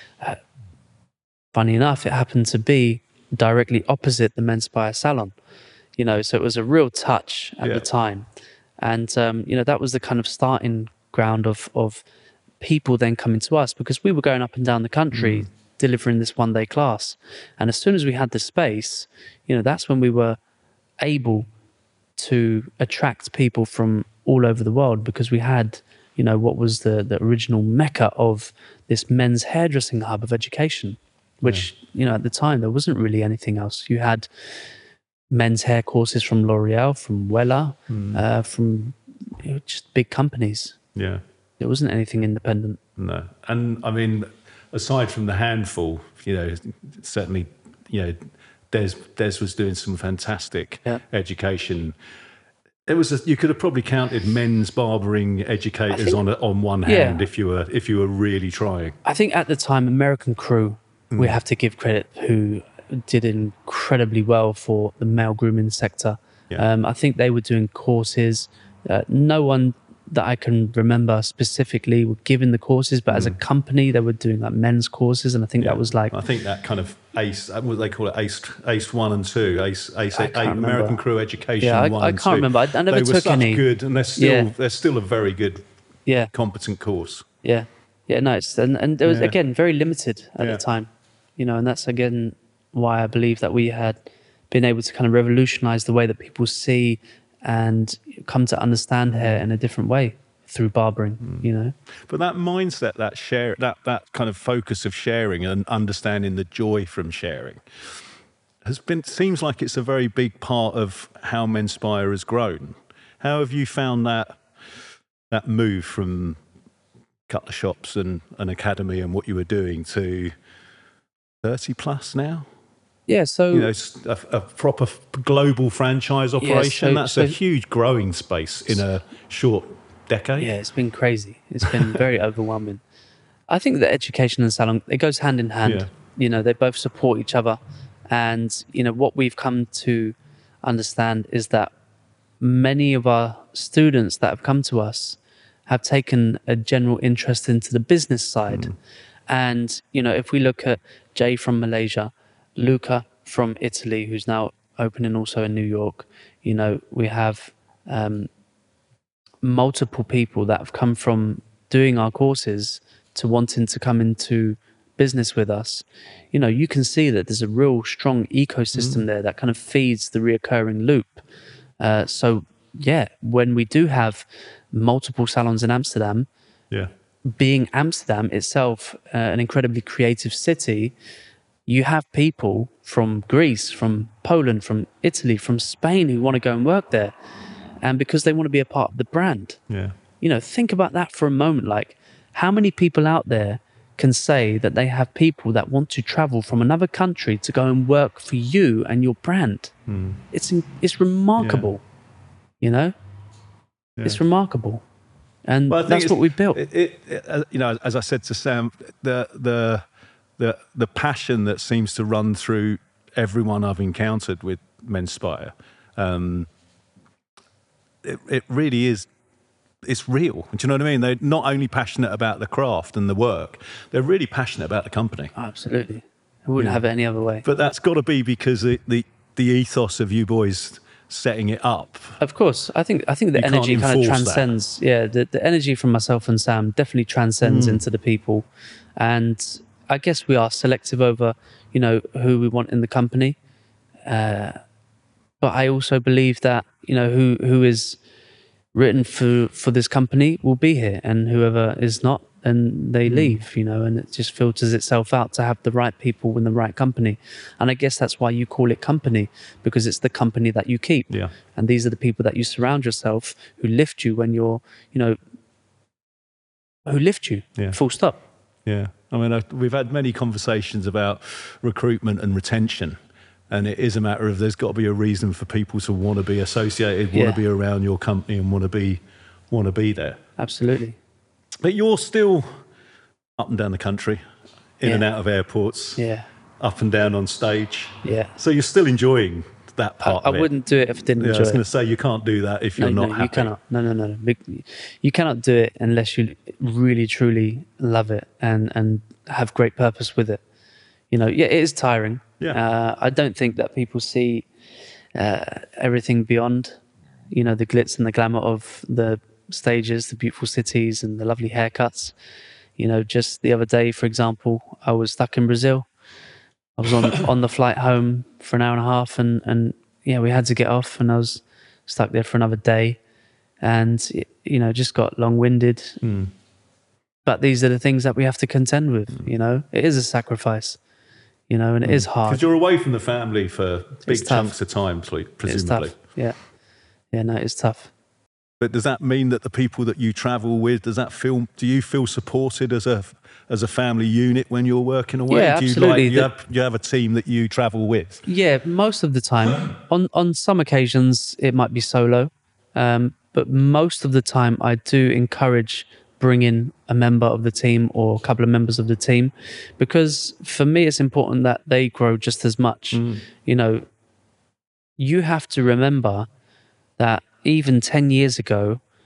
Funny enough, it happened to be directly opposite the Menspire salon, you know, so it was a real touch at the time. And, you know, that was the kind of starting ground of people then coming to us, because we were going up and down the country delivering this one-day class. And as soon as we had the space, you know, that's when we were able to attract people from all over the world, because we had, you know, what was the original mecca of this men's hairdressing hub of education, which, you know, at the time, there wasn't really anything else. You had men's hair courses from L'Oreal, from Wella, from, you know, just big companies. Yeah. There wasn't anything independent. No. And I mean, aside from the handful, you know, certainly, you know, Des was doing some fantastic education. You could have probably counted men's barbering educators on one hand if you were really trying. I think at the time, American Crew, we have to give credit, who did incredibly well for the male grooming sector. I think they were doing courses. No one that I can remember specifically were giving the courses, but as a company, they were doing like men's courses, and I think that was like, I think that kind of ACE, what they call it, ACE 1 and 2, American Crew Education. Yeah, 1 I and can't 2. remember. I never they took were such any. Good, and they're still a very good, competent course. Yeah, nice. And there was again very limited at the time, and that's again why I believe that we had been able to kind of revolutionize the way that people see and come to understand hair in a different way through barbering, But that mindset, that kind of focus of sharing and understanding the joy from sharing seems like it's a very big part of how Menspire has grown. How have you found that move from cutler shops and an academy and what you were doing to 30 plus now? Yeah, so a proper global franchise operation. That's a huge growing space in a short decade. Yeah, it's been crazy. It's been very overwhelming. I think that education and salon, it goes hand in hand. They both support each other, and what we've come to understand is that many of our students that have come to us have taken a general interest into the business side. And if we look at Jay from Malaysia, Luca from Italy, who's now opening also in New York, we have multiple people that have come from doing our courses to wanting to come into business with us. You can see that there's a real strong ecosystem there that kind of feeds the reoccurring loop. So when we do have multiple salons in Amsterdam, being Amsterdam itself an incredibly creative city, you have people from Greece, from Poland, from Italy, from Spain who want to go and work there, and because they want to be a part of the brand. Think about that for a moment. Like, how many people out there can say that they have people that want to travel from another country to go and work for you and your brand? It's remarkable. It's remarkable, and that's what we've built. As I said to Sam, the passion that seems to run through everyone I've encountered with Menspire, it really is. It's real. Do you know what I mean? They're not only passionate about the craft and the work; they're really passionate about the company. Absolutely, I wouldn't have it any other way. But that's got to be because the ethos of you boys setting it up. Of course, I think the energy kind of transcends. The energy from myself and Sam definitely transcends into the people, and I guess we are selective over, who we want in the company. But I also believe that, who is written for this company will be here, and whoever is not, then they leave, and it just filters itself out to have the right people in the right company. And I guess that's why you call it company, because it's the company that you keep. Yeah. And these are the people that you surround yourself, who lift you when you're, who lift you, full stop. Yeah. I mean, we've had many conversations about recruitment and retention, and it is a matter of there's got to be a reason for people to want to be associated, want to be around your company, and want to be there. Absolutely. But you're still up and down the country, in and out of airports, up and down on stage. Yeah. So you're still enjoying that part of it. I wouldn't do it if I didn't enjoy it. I was going to say, you can't do that if you're not happy. You cannot. No. You cannot do it unless you really, truly love it and have great purpose with it. It is tiring. Yeah. I don't think that people see everything beyond, the glitz and the glamour of the stages, the beautiful cities and the lovely haircuts. Just the other day, for example, I was stuck in Brazil. I was on the flight home for an hour and a half, and we had to get off, and I was stuck there for another day, and just got long-winded. But these are the things that we have to contend with. It is a sacrifice, and it is hard because you're away from the family for big chunks of time, presumably. It's tough. It's tough. But does that mean that the people that you travel with, do you feel supported as a family unit when you're working away? Yeah, absolutely. Do you have a team that you travel with? Yeah, most of the time. On some occasions, it might be solo. But most of the time, I do encourage bringing a member of the team or a couple of members of the team, because for me, it's important that they grow just as much. You have to remember that even 10 years ago,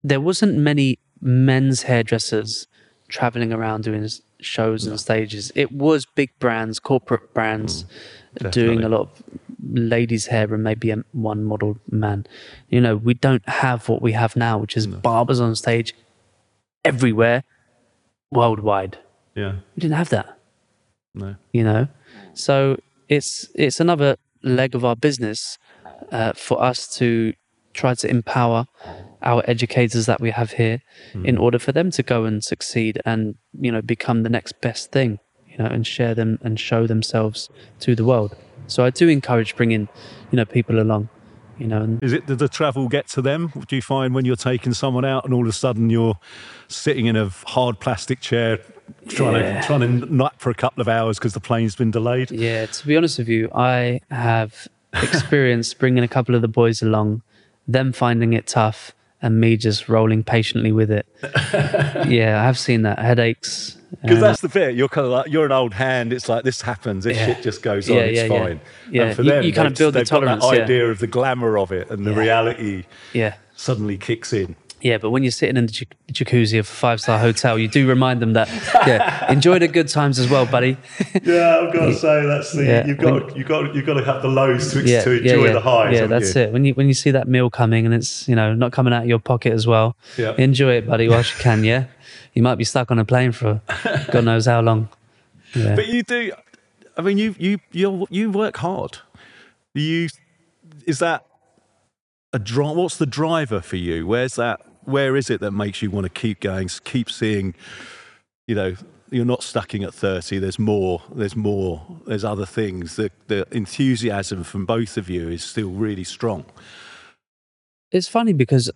there wasn't many men's hairdressers traveling around doing shows and stages. It was big brands, corporate brands, doing a lot of ladies' hair and maybe one model man. You know, we don't have what we have now, which is barbers on stage everywhere, worldwide. Yeah. We didn't have that. No. You know, so it's another leg of our business for us to try to empower our educators that we have here in order for them to go and succeed and, you know, become the next best thing, you know, and share them and show themselves to the world. So I do encourage bringing, you know, people along, you know. And Is it, does the travel get to them? Do you find when you're taking someone out and all of a sudden you're sitting in a hard plastic chair trying to nap for a couple of hours because the plane's been delayed? Yeah, to be honest with you, I have experienced bringing a couple of the boys along, them finding it tough, and me just rolling patiently with it. Yeah, I have seen that. Headaches. Because that's the bit. You're kind of like, you're an old hand. It's like, this happens. This shit just goes on. It's fine. Yeah, And for them, you kind of build the tolerance. Got that idea of the glamour of it, and the reality suddenly kicks in. Yeah, but when you're sitting in the jacuzzi of a five-star hotel, you do remind them that, enjoy the good times as well, buddy. Yeah, I've got to say that's the you've got to have the lows to enjoy the highs. Yeah, that's it. When you see that meal coming and it's, you know, not coming out of your pocket as well, enjoy it, buddy, whilst you can. Yeah, you might be stuck on a plane for God knows how long. Yeah. But you do. I mean, you work hard. Is that a drive? What's the driver for you? Where is it that makes you want to keep going, keep seeing, you know, you're not stuck in at 30, there's more, there's other things. The enthusiasm from both of you is still really strong. It's funny because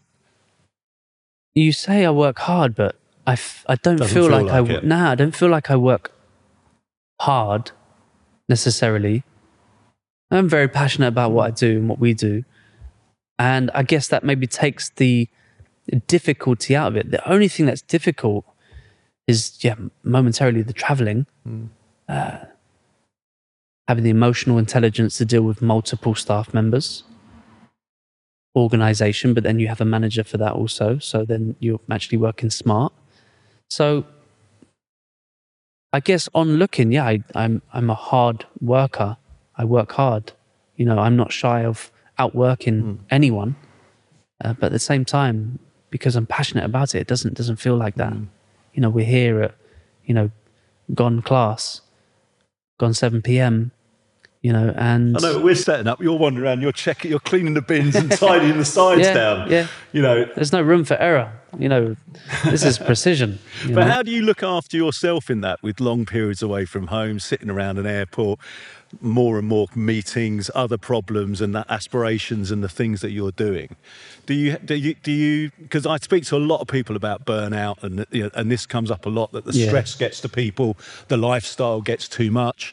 you say I work hard, but I don't feel like I don't feel like I work hard necessarily. I'm very passionate about what I do and what we do. And I guess that maybe takes the difficulty out of it. The only thing that's difficult is, momentarily the traveling, having the emotional intelligence to deal with multiple staff members, organization, but then you have a manager for that also. So then you're actually working smart. So I guess on looking, I'm a hard worker. I work hard. You know, I'm not shy of outworking anyone. But at the same time, because I'm passionate about it, it doesn't feel like that. You know, we're here at, you know, gone 7 p.m., you know, and... I know, we're setting up, you're wandering around, you're cleaning the bins and tidying the sides down. Yeah, you know. There's no room for error. You know, this is precision. But how do you look after yourself in that, with long periods away from home, sitting around an airport, more and more meetings, other problems and the aspirations and the things that you're doing? Do you? Because I speak to a lot of people about burnout, and you know, and this comes up a lot, that the stress gets to people, the lifestyle gets too much.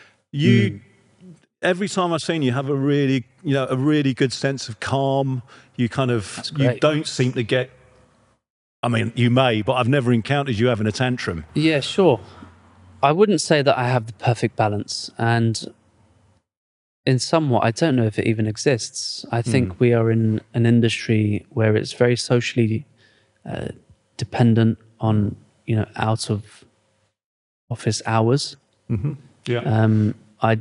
Every time I've seen you have a really good sense of calm. You don't seem to get. I mean, you may, but I've never encountered you having a tantrum. Yeah, sure. I wouldn't say that I have the perfect balance, and in somewhat, I don't know if it even exists. I think we are in an industry where it's very socially dependent on, you know, out of office hours. Mm-hmm. Yeah.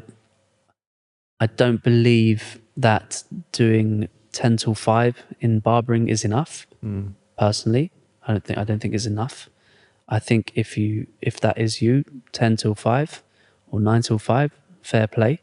I don't believe that doing 10 till 5 in barbering is enough. Personally, I don't think it's enough. I think if that is you, 10 till 5 or 9 till 5, fair play.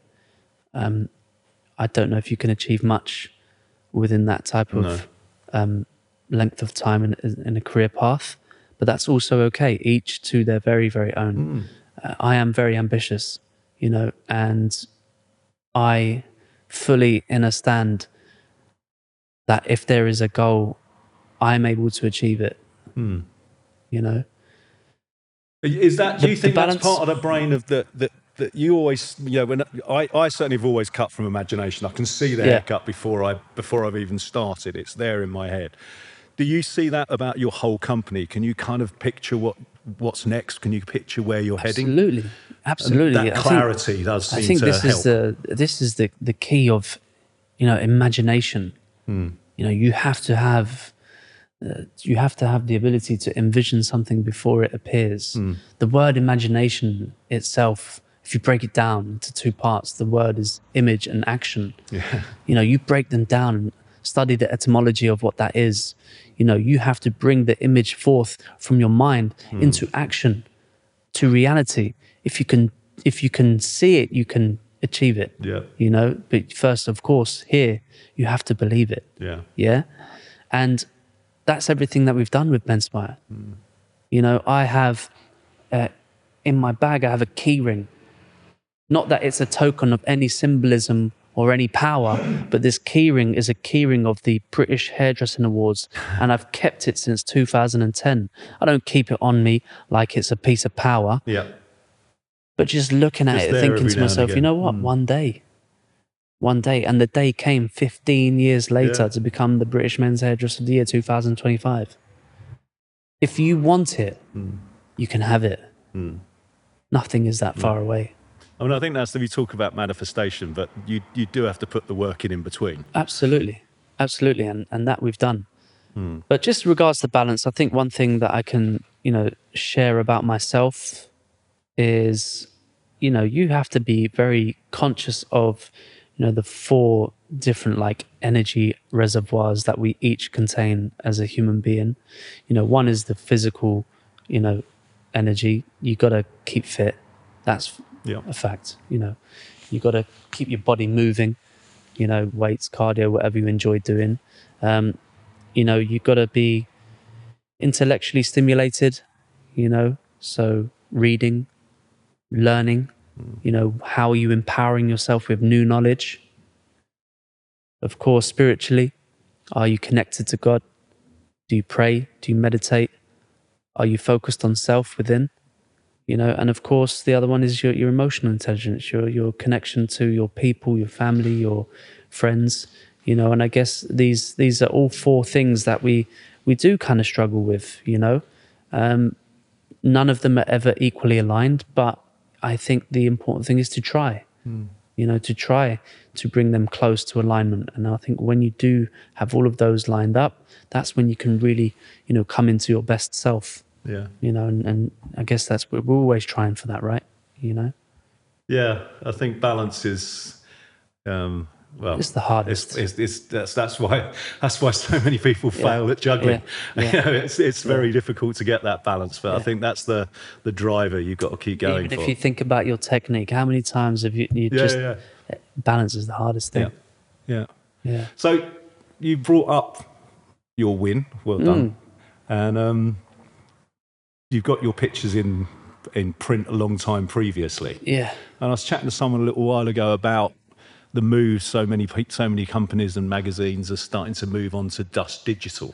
I don't know if you can achieve much within that type of length of time in a career path, but that's also okay. Each to their very, very own. I am very ambitious, you know, and I fully understand that if there is a goal, I'm able to achieve it. You know. Is that? Do you think that's part of the brain of that you always, you know, when I certainly have always cut from imagination. I can see the haircut before I've even started. It's there in my head. Do you see that about your whole company? Can you kind of picture what's next? Can you picture where you're heading? Absolutely. And that clarity does seem to help. I think this is the key of, you know, imagination. You know, you have to have you have to have the ability to envision something before it appears. The word imagination itself, if you break it down into two parts, the word is image and action. Yeah. You break them down and study the etymology of what that is. You have to bring the image forth from your mind into action, to reality. If you can see it, you can achieve it. Yeah. But first, of course, here you have to believe it. Yeah. Yeah. And that's everything that we've done with Menspire. I have in my bag, I have a key ring. Not that it's a token of any symbolism or any power, but this key ring is a key ring of the British Hairdressing Awards, and I've kept it since 2010. I don't keep it on me like it's a piece of power. Yeah. But just looking at Just it, there thinking every to now and myself, again. you know what? One day, and the day came 15 years later Yeah. to become the British Men's Hairdresser of the Year 2025. If you want it, you can have it. Nothing is that far away. I mean, I think that's if you talk about manifestation, but you do have to put the work in between. Absolutely. And that we've done. But just regards to balance, I think one thing that I can, share about myself is, you have to be very conscious of, the 4 different energy reservoirs that we each contain as a human being. One is the physical, energy. You got to keep fit. That's a fact. You got to keep your body moving, weights, cardio, whatever you enjoy doing. You got to be intellectually stimulated, so reading, learning, how are you empowering yourself with new knowledge? Of course, spiritually, are you connected to God? Do you pray? Do you meditate? Are you focused on self within? And of course, the other one is your emotional intelligence, your connection to your people, your family, your friends, and I guess these are all 4 things that we do kind of struggle with, none of them are ever equally aligned, but I think the important thing is to try, to try to bring them close to alignment. And I think when you do have all of those lined up, that's when you can really, come into your best self. Yeah. And I guess we're always trying for that, right? Yeah, I think balance is, it's the hardest. That's why so many people fail at juggling. Yeah. It's very difficult to get that balance, but I think that's the driver you've got to keep going. Even if you think about your technique, how many times have you balance is the hardest thing. Yeah. So you brought up your win. Well done. And you've got your pictures in print a long time previously. Yeah. And I was chatting to someone a little while ago about the move so many companies and magazines are starting to move on to just digital.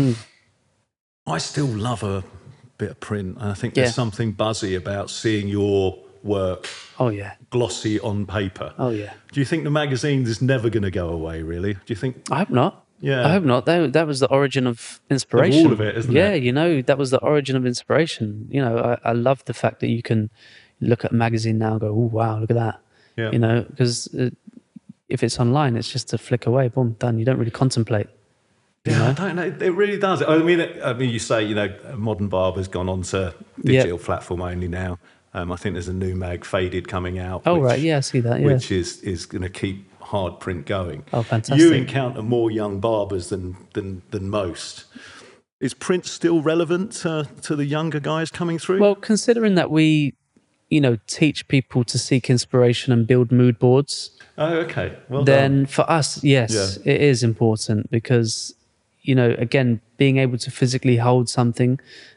I still love a bit of print, and I think there's something buzzy about seeing your work glossy on paper. Do you think the magazines is never going to go away, really? Do you think? I hope not. Yeah. I hope not. That was the origin of inspiration. All of it, isn't it? Yeah, that was the origin of inspiration. I love the fact that you can look at a magazine now and go, oh, wow, look at that. Yeah. Because if it's online, it's just a flick away, boom, done. You don't really contemplate. Yeah, I don't know. It really does. I mean, you say, Modern Barber's gone on to digital platform only now. I think there's a new mag, Faded, coming out. Oh, right. Yeah, I see that. Yeah. Which is going to keep hard print going. Oh, fantastic. You encounter more young barbers than most. Is print still relevant to the younger guys coming through? Well, considering that we, teach people to seek inspiration and build mood boards. Oh, okay. Well then done. For us, yes, it is important because, again, being able to physically hold something,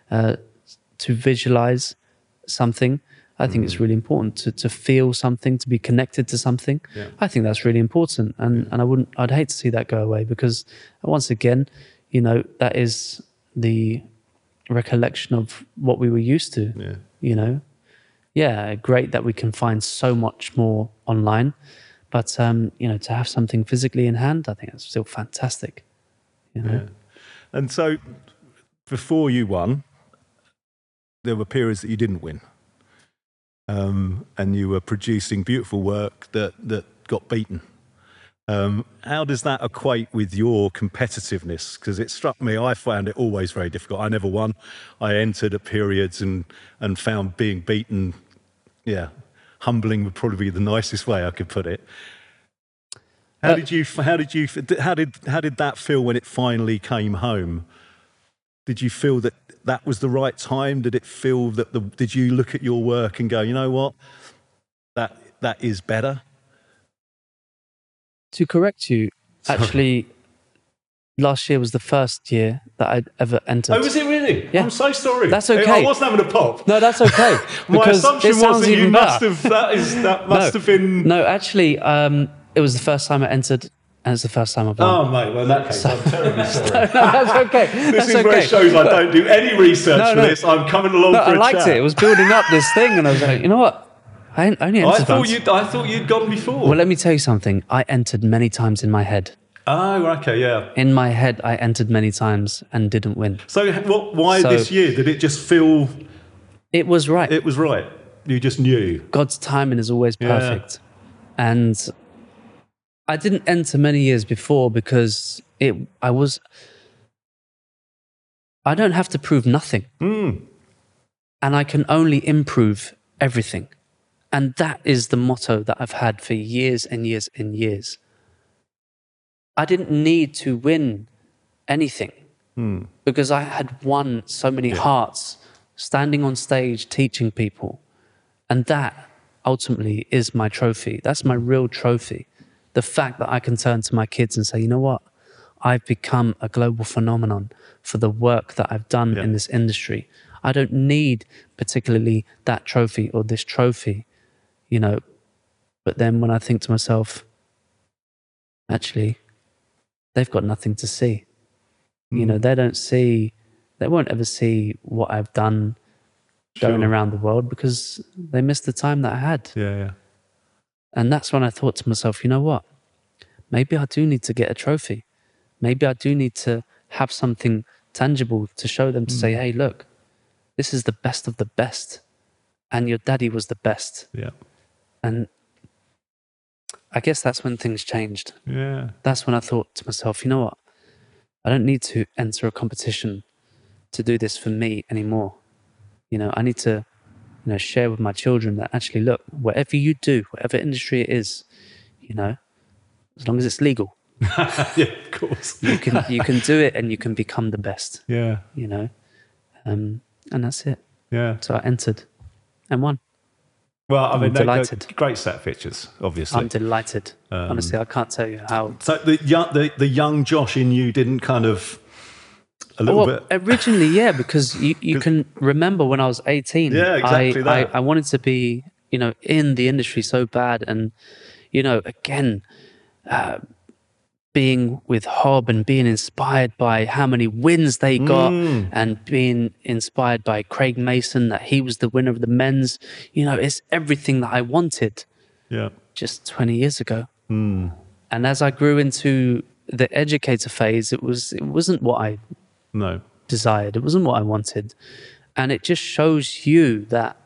to visualize something, I think it's really important to feel something, to be connected to something. Yeah. I think that's really important. And I'd hate to see that go away because once again, that is the recollection of what we were used to, great that we can find so much more online, but, to have something physically in hand, I think that's still fantastic. Yeah. And so before you won, there were periods that you didn't win. And you were producing beautiful work that got beaten. How does that equate with your competitiveness? Because it struck me, I found it always very difficult. I never won. I entered at periods and found being beaten, humbling would probably be the nicest way I could put it. How did that feel when it finally came home? Did you feel that was the right time? Did it feel that did you look at your work and go, you know what, that is better? To correct you, actually, last year was the first year that I'd ever entered. Oh, was it really? Yeah. I'm so sorry. That's okay. I wasn't having a pop. No, that's okay. My assumption was that you must have have been. No, actually, it was the first time I entered, and it's the first time I've won. Oh, mate, well, in that case, I'm terribly sorry. No, that's okay. This is where it shows I don't do any research for this. I'm coming along for a chat. I liked it. It was building up this thing, and I was like, you know what? I only entered once. I thought you'd gone before. Well, let me tell you something. I entered many times in my head. Oh, okay, yeah. In my head, I entered many times and didn't win. So why this year? Did it just feel... It was right. It was right. You just knew. God's timing is always perfect. Yeah. And I didn't enter many years before because I don't have to prove nothing. And I can only improve everything. And that is the motto that I've had for years and years and years. I didn't need to win anything because I had won so many hearts standing on stage, teaching people. And that ultimately is my trophy. That's my real trophy. The fact that I can turn to my kids and say, you know what? I've become a global phenomenon for the work that I've done in this industry. I don't need particularly that trophy or this trophy, you know. But then when I think to myself, actually, they've got nothing to see. You know, they won't ever see what I've done going around the world because they missed the time that I had. Yeah. And that's when I thought to myself, you know what? Maybe I do need to get a trophy. Maybe I do need to have something tangible to show them to say, hey, look, this is the best of the best. And your daddy was the best. Yeah. And I guess that's when things changed. Yeah. That's when I thought to myself, you know what? I don't need to enter a competition to do this for me anymore. You know, I need to, you know, share with my children that actually, look, whatever you do, whatever industry it is, you know, as long as it's legal. Yeah, of course. You can do it and you can become the best. Yeah. You know, and that's it. Yeah. So I entered and won. Well, I mean, delighted. Great set of pictures, obviously. I'm delighted. Honestly, I can't tell you how. So the young Josh in you didn't kind of a little bit. Originally, yeah, because you can remember when I was 18. Yeah, exactly that. I wanted to be, you know, in the industry so bad, and you know, again, being with Hob and being inspired by how many wins they got and being inspired by Craig Mason, that he was the winner of the men's, you know, it's everything that I wanted just 20 years ago. And as I grew into the educator phase, it wasn't what I desired. It wasn't what I wanted. And it just shows you that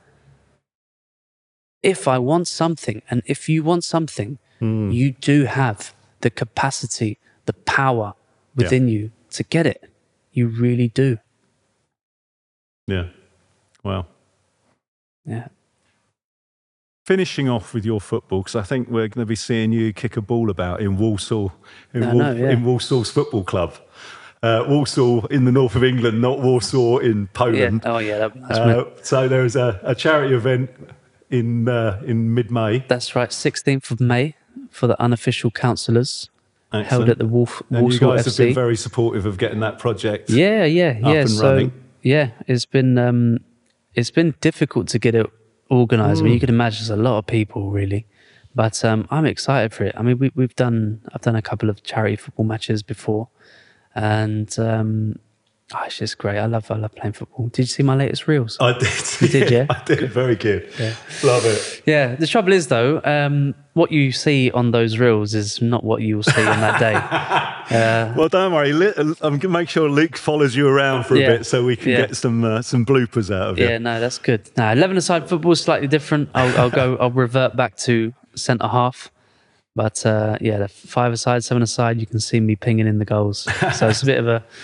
if I want something and if you want something, you do have the capacity, the power within you to get it. You really do. Yeah. Wow. Yeah. Finishing off with your football, because I think we're going to be seeing you kick a ball about in Walsall, in Walsall's football club. Walsall in the north of England, not Warsaw in Poland. Yeah. Oh, yeah. That's so there was a charity event in mid-May. That's right, 16th of May. For the unofficial councillors, held at the Walsall and you guys FC. have been very supportive of getting that project. Up and running. Yeah, it's been difficult to get it organised. I mean, you can imagine there's a lot of people really, but I'm excited for it. I mean, I've done a couple of charity football matches before, and it's just great. I love playing football. Did you see my latest reels? I did. You did, yeah? I did. Very good. Yeah. Love it. Yeah. The trouble is, though, what you see on those reels is not what you will see on that day. Well, don't worry. I'm going to make sure Luke follows you around for a bit so we can get some bloopers out of you. Yeah, no, that's good. Now, 11-a-side football is slightly different. I'll revert back to centre half. But the 5-a-side, 7-a-side, you can see me pinging in the goals. So it's a bit of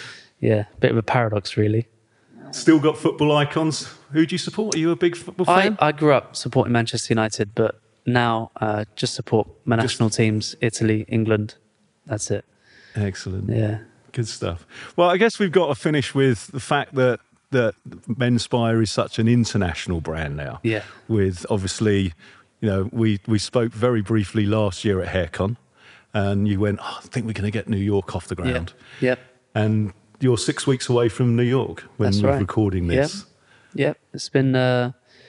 a paradox, really. Still got football icons. Who do you support? Are you a big football fan? I grew up supporting Manchester United, but now just support my national teams, Italy, England. That's it. Excellent. Yeah. Good stuff. Well, I guess we've got to finish with the fact that Menspire is such an international brand now. Yeah. With obviously, we spoke very briefly last year at HairCon, and you went, I think we're going to get New York off the ground. Yep. And you're 6 weeks away from New York when That's we're right. recording this. Yep. It's been,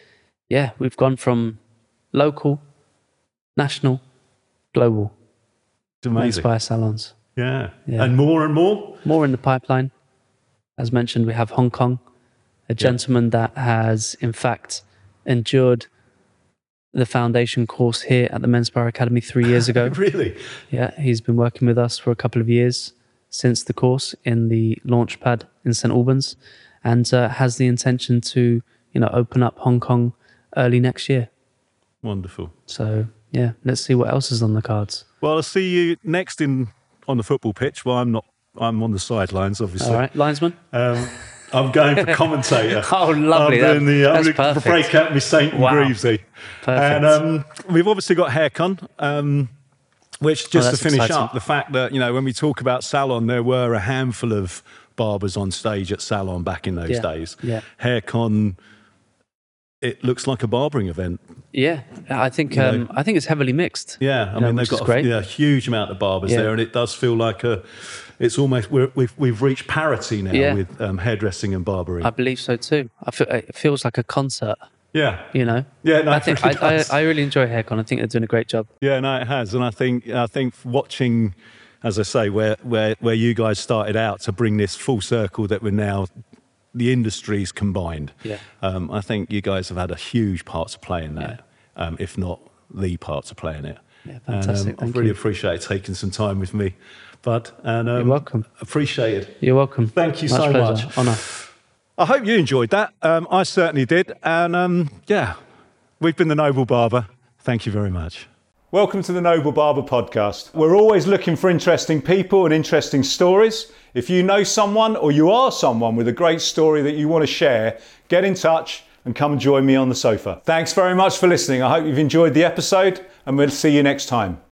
we've gone from local, national, global. It's amazing. Menspire salons. Yeah. Yeah. And more? More in the pipeline. As mentioned, we have Hong Kong, a gentleman that has, in fact, endured the foundation course here at the Menspire Academy 3 years ago. Really? Yeah, he's been working with us for a couple of years since the course in the Launchpad in St Albans, and has the intention to, open up Hong Kong early next year. Wonderful. So, yeah, let's see what else is on the cards. Well, I'll see you next on the football pitch. Well, I'm on the sidelines, obviously. All right, linesman? I'm going for commentator. Oh, lovely. I'm That's going to perfect. break out my Saint and Greavesy. Perfect. And we've obviously got HairCon, which just to that's finish exciting. up, the fact that, when we talk about Salon, there were a handful of barbers on stage at Salon back in those days. Yeah. HairCon, it looks like a barbering event. Yeah, I think it's heavily mixed. Yeah, I mean, they've which got is great. a huge amount of barbers there, and it does feel like it's almost, we've reached parity now with hairdressing and barbering. I believe so too. It feels like a concert. Yeah. Yeah, no, it think really does. I really enjoy HairCon. I think they're doing a great job. Yeah, no, it has, and I think watching, as I say, where you guys started out to bring this full circle that we're now, the industries combined. Yeah. I think you guys have had a huge part to play in that, if not the part to play in it. Yeah, fantastic. I really appreciate taking some time with me, Bud. And You're welcome. Appreciate it. You're welcome. Thank you so pleasure. much. Honour. I hope you enjoyed that. I certainly did. And we've been the Noble Barber. Thank you very much. Welcome to the Noble Barber Podcast. We're always looking for interesting people and interesting stories. If you know someone or you are someone with a great story that you want to share, get in touch and come and join me on the sofa. Thanks very much for listening. I hope you've enjoyed the episode, and we'll see you next time.